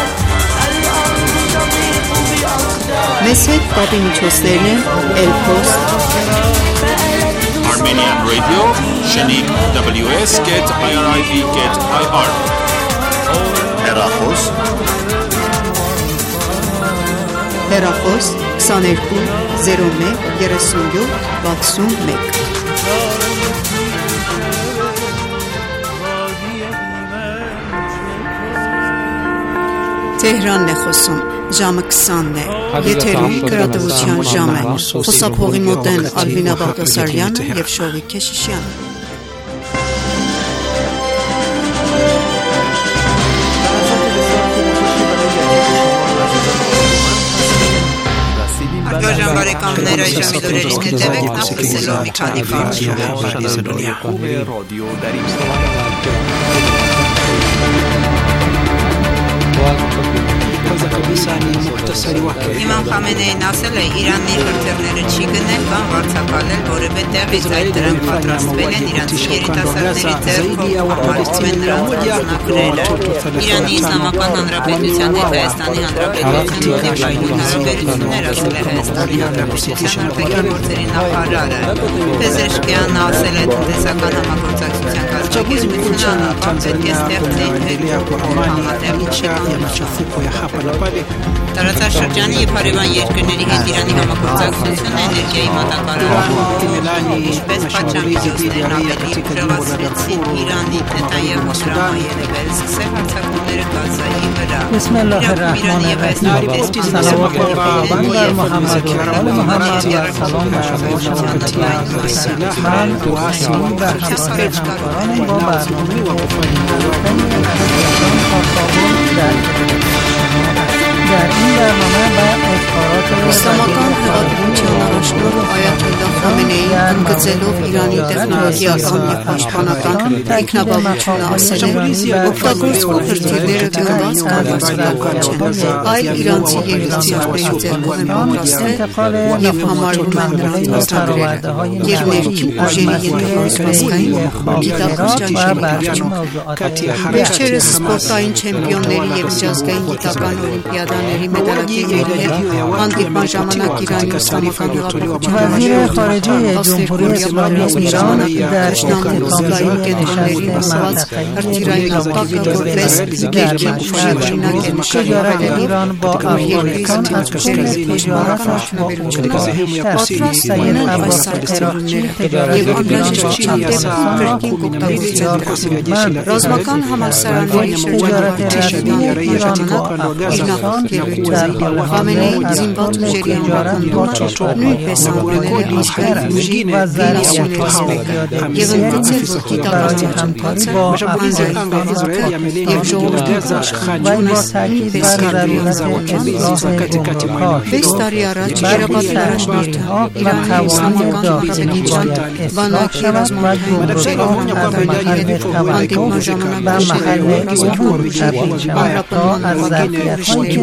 Մեզ հետ կապի միջոցներն են Elpost, Armenian Radio, Shenik W S get I R I V get I R, Հեռախոս, հեռախոս քսաներկու զերո մեկ երեսունյոթ վաթսունմեկ։ Թեհրանն է խոսում, ժամը քսանն է, եթերում գրատվության ժամ է, խոսափողի մոտ են Ալվինա Բաղդասարյանը և Շողիկ Քեշիշյանը։ Արգոժան բարեկամներ, այժմ լուրերին հետևեք, նախ սկսելով մի քանի Իմամ Խամենեին ասել է, Իրանն իր հրթիռները չի գնել կամ վարձակալել որևէ տեղից, այդ դրանք պատրաստվել են իրանցի երիտասարդների ձեռքով, համարվում են նրանց անձնագրերը։ Իրանի Իսլամական Հանրապետության հետ Հայաստանի Հանրապետությունը և այլ հարաբերություններ, ասել է Հայաստանի Հանրապետության արտաքին գործերի նախարարը։ Փեզեշքյանն ասել է, տնտեսական համագործակցության կազմակերպությունը անապահ պետք է ստեղծի համատեղ Տարածաշրջանի և հարևան երկրների հետ Իրանի համագործակցությունը էներգիայի մատակարարման ինչպես պատժամիջոցներն ավելի ուժեղացրեցին Իրանի Նետանյահու հրամայել է վերսկսել հարձակումները Գազայի վրա։ Իրանի և Հայաստանի در این برنامه با اظهارات Իսլամական հեղափոխության առաջնորդ Այաթոլլահ Խամենեին ընդգծելով Իրանի տեխնոլոգիական և պաշտպանական ինքնաբավությունը ասել է, օգտագործվող հրթիռները գնված կամ վարձակալված չեն, այլ իրանցի երիտասարդների ձեռքով են պատրաստվել և համարվում են նրանց մասնագրերը և ներքին ուժերի ենթակառուցվածքային գիտական ճաշելիքներում։ Վերջերս սպորտային չեմպիոնների և միջազգային գիտական օլիմպիադաների մեդալակիրների հետ հանդիպման ժամանակ Իրանի Իսլամական հեղափոխության خارجه جمهوری اسلامی ایران در اتفاقی نشست منطقه‌ای تجارت ایران با افغانستان از کل تجارتش با بیشتر سید عباس قراقچی تجارت ایران با افغانستان Ռազմական համալսարանների շրջանում Թեշնամի Իրանն իր Խամենեի զինված ուժերի անվտանգությունը նույնպես անվանել է աշխարհի ուժի վիլիսյոներից մեկը եւ ընդգծել, որ գիտակցի համբարձը հանրային եւ ժողովրդի աշխարհի նույնպես վեց տարի առաջ Ղարաբաղի առաջնորդը Իրանի իսլամական հանրապետության բանակի ռազմական հանդիպման ժամանակ و محل ظهور شبیه تا از ظرفیت‌های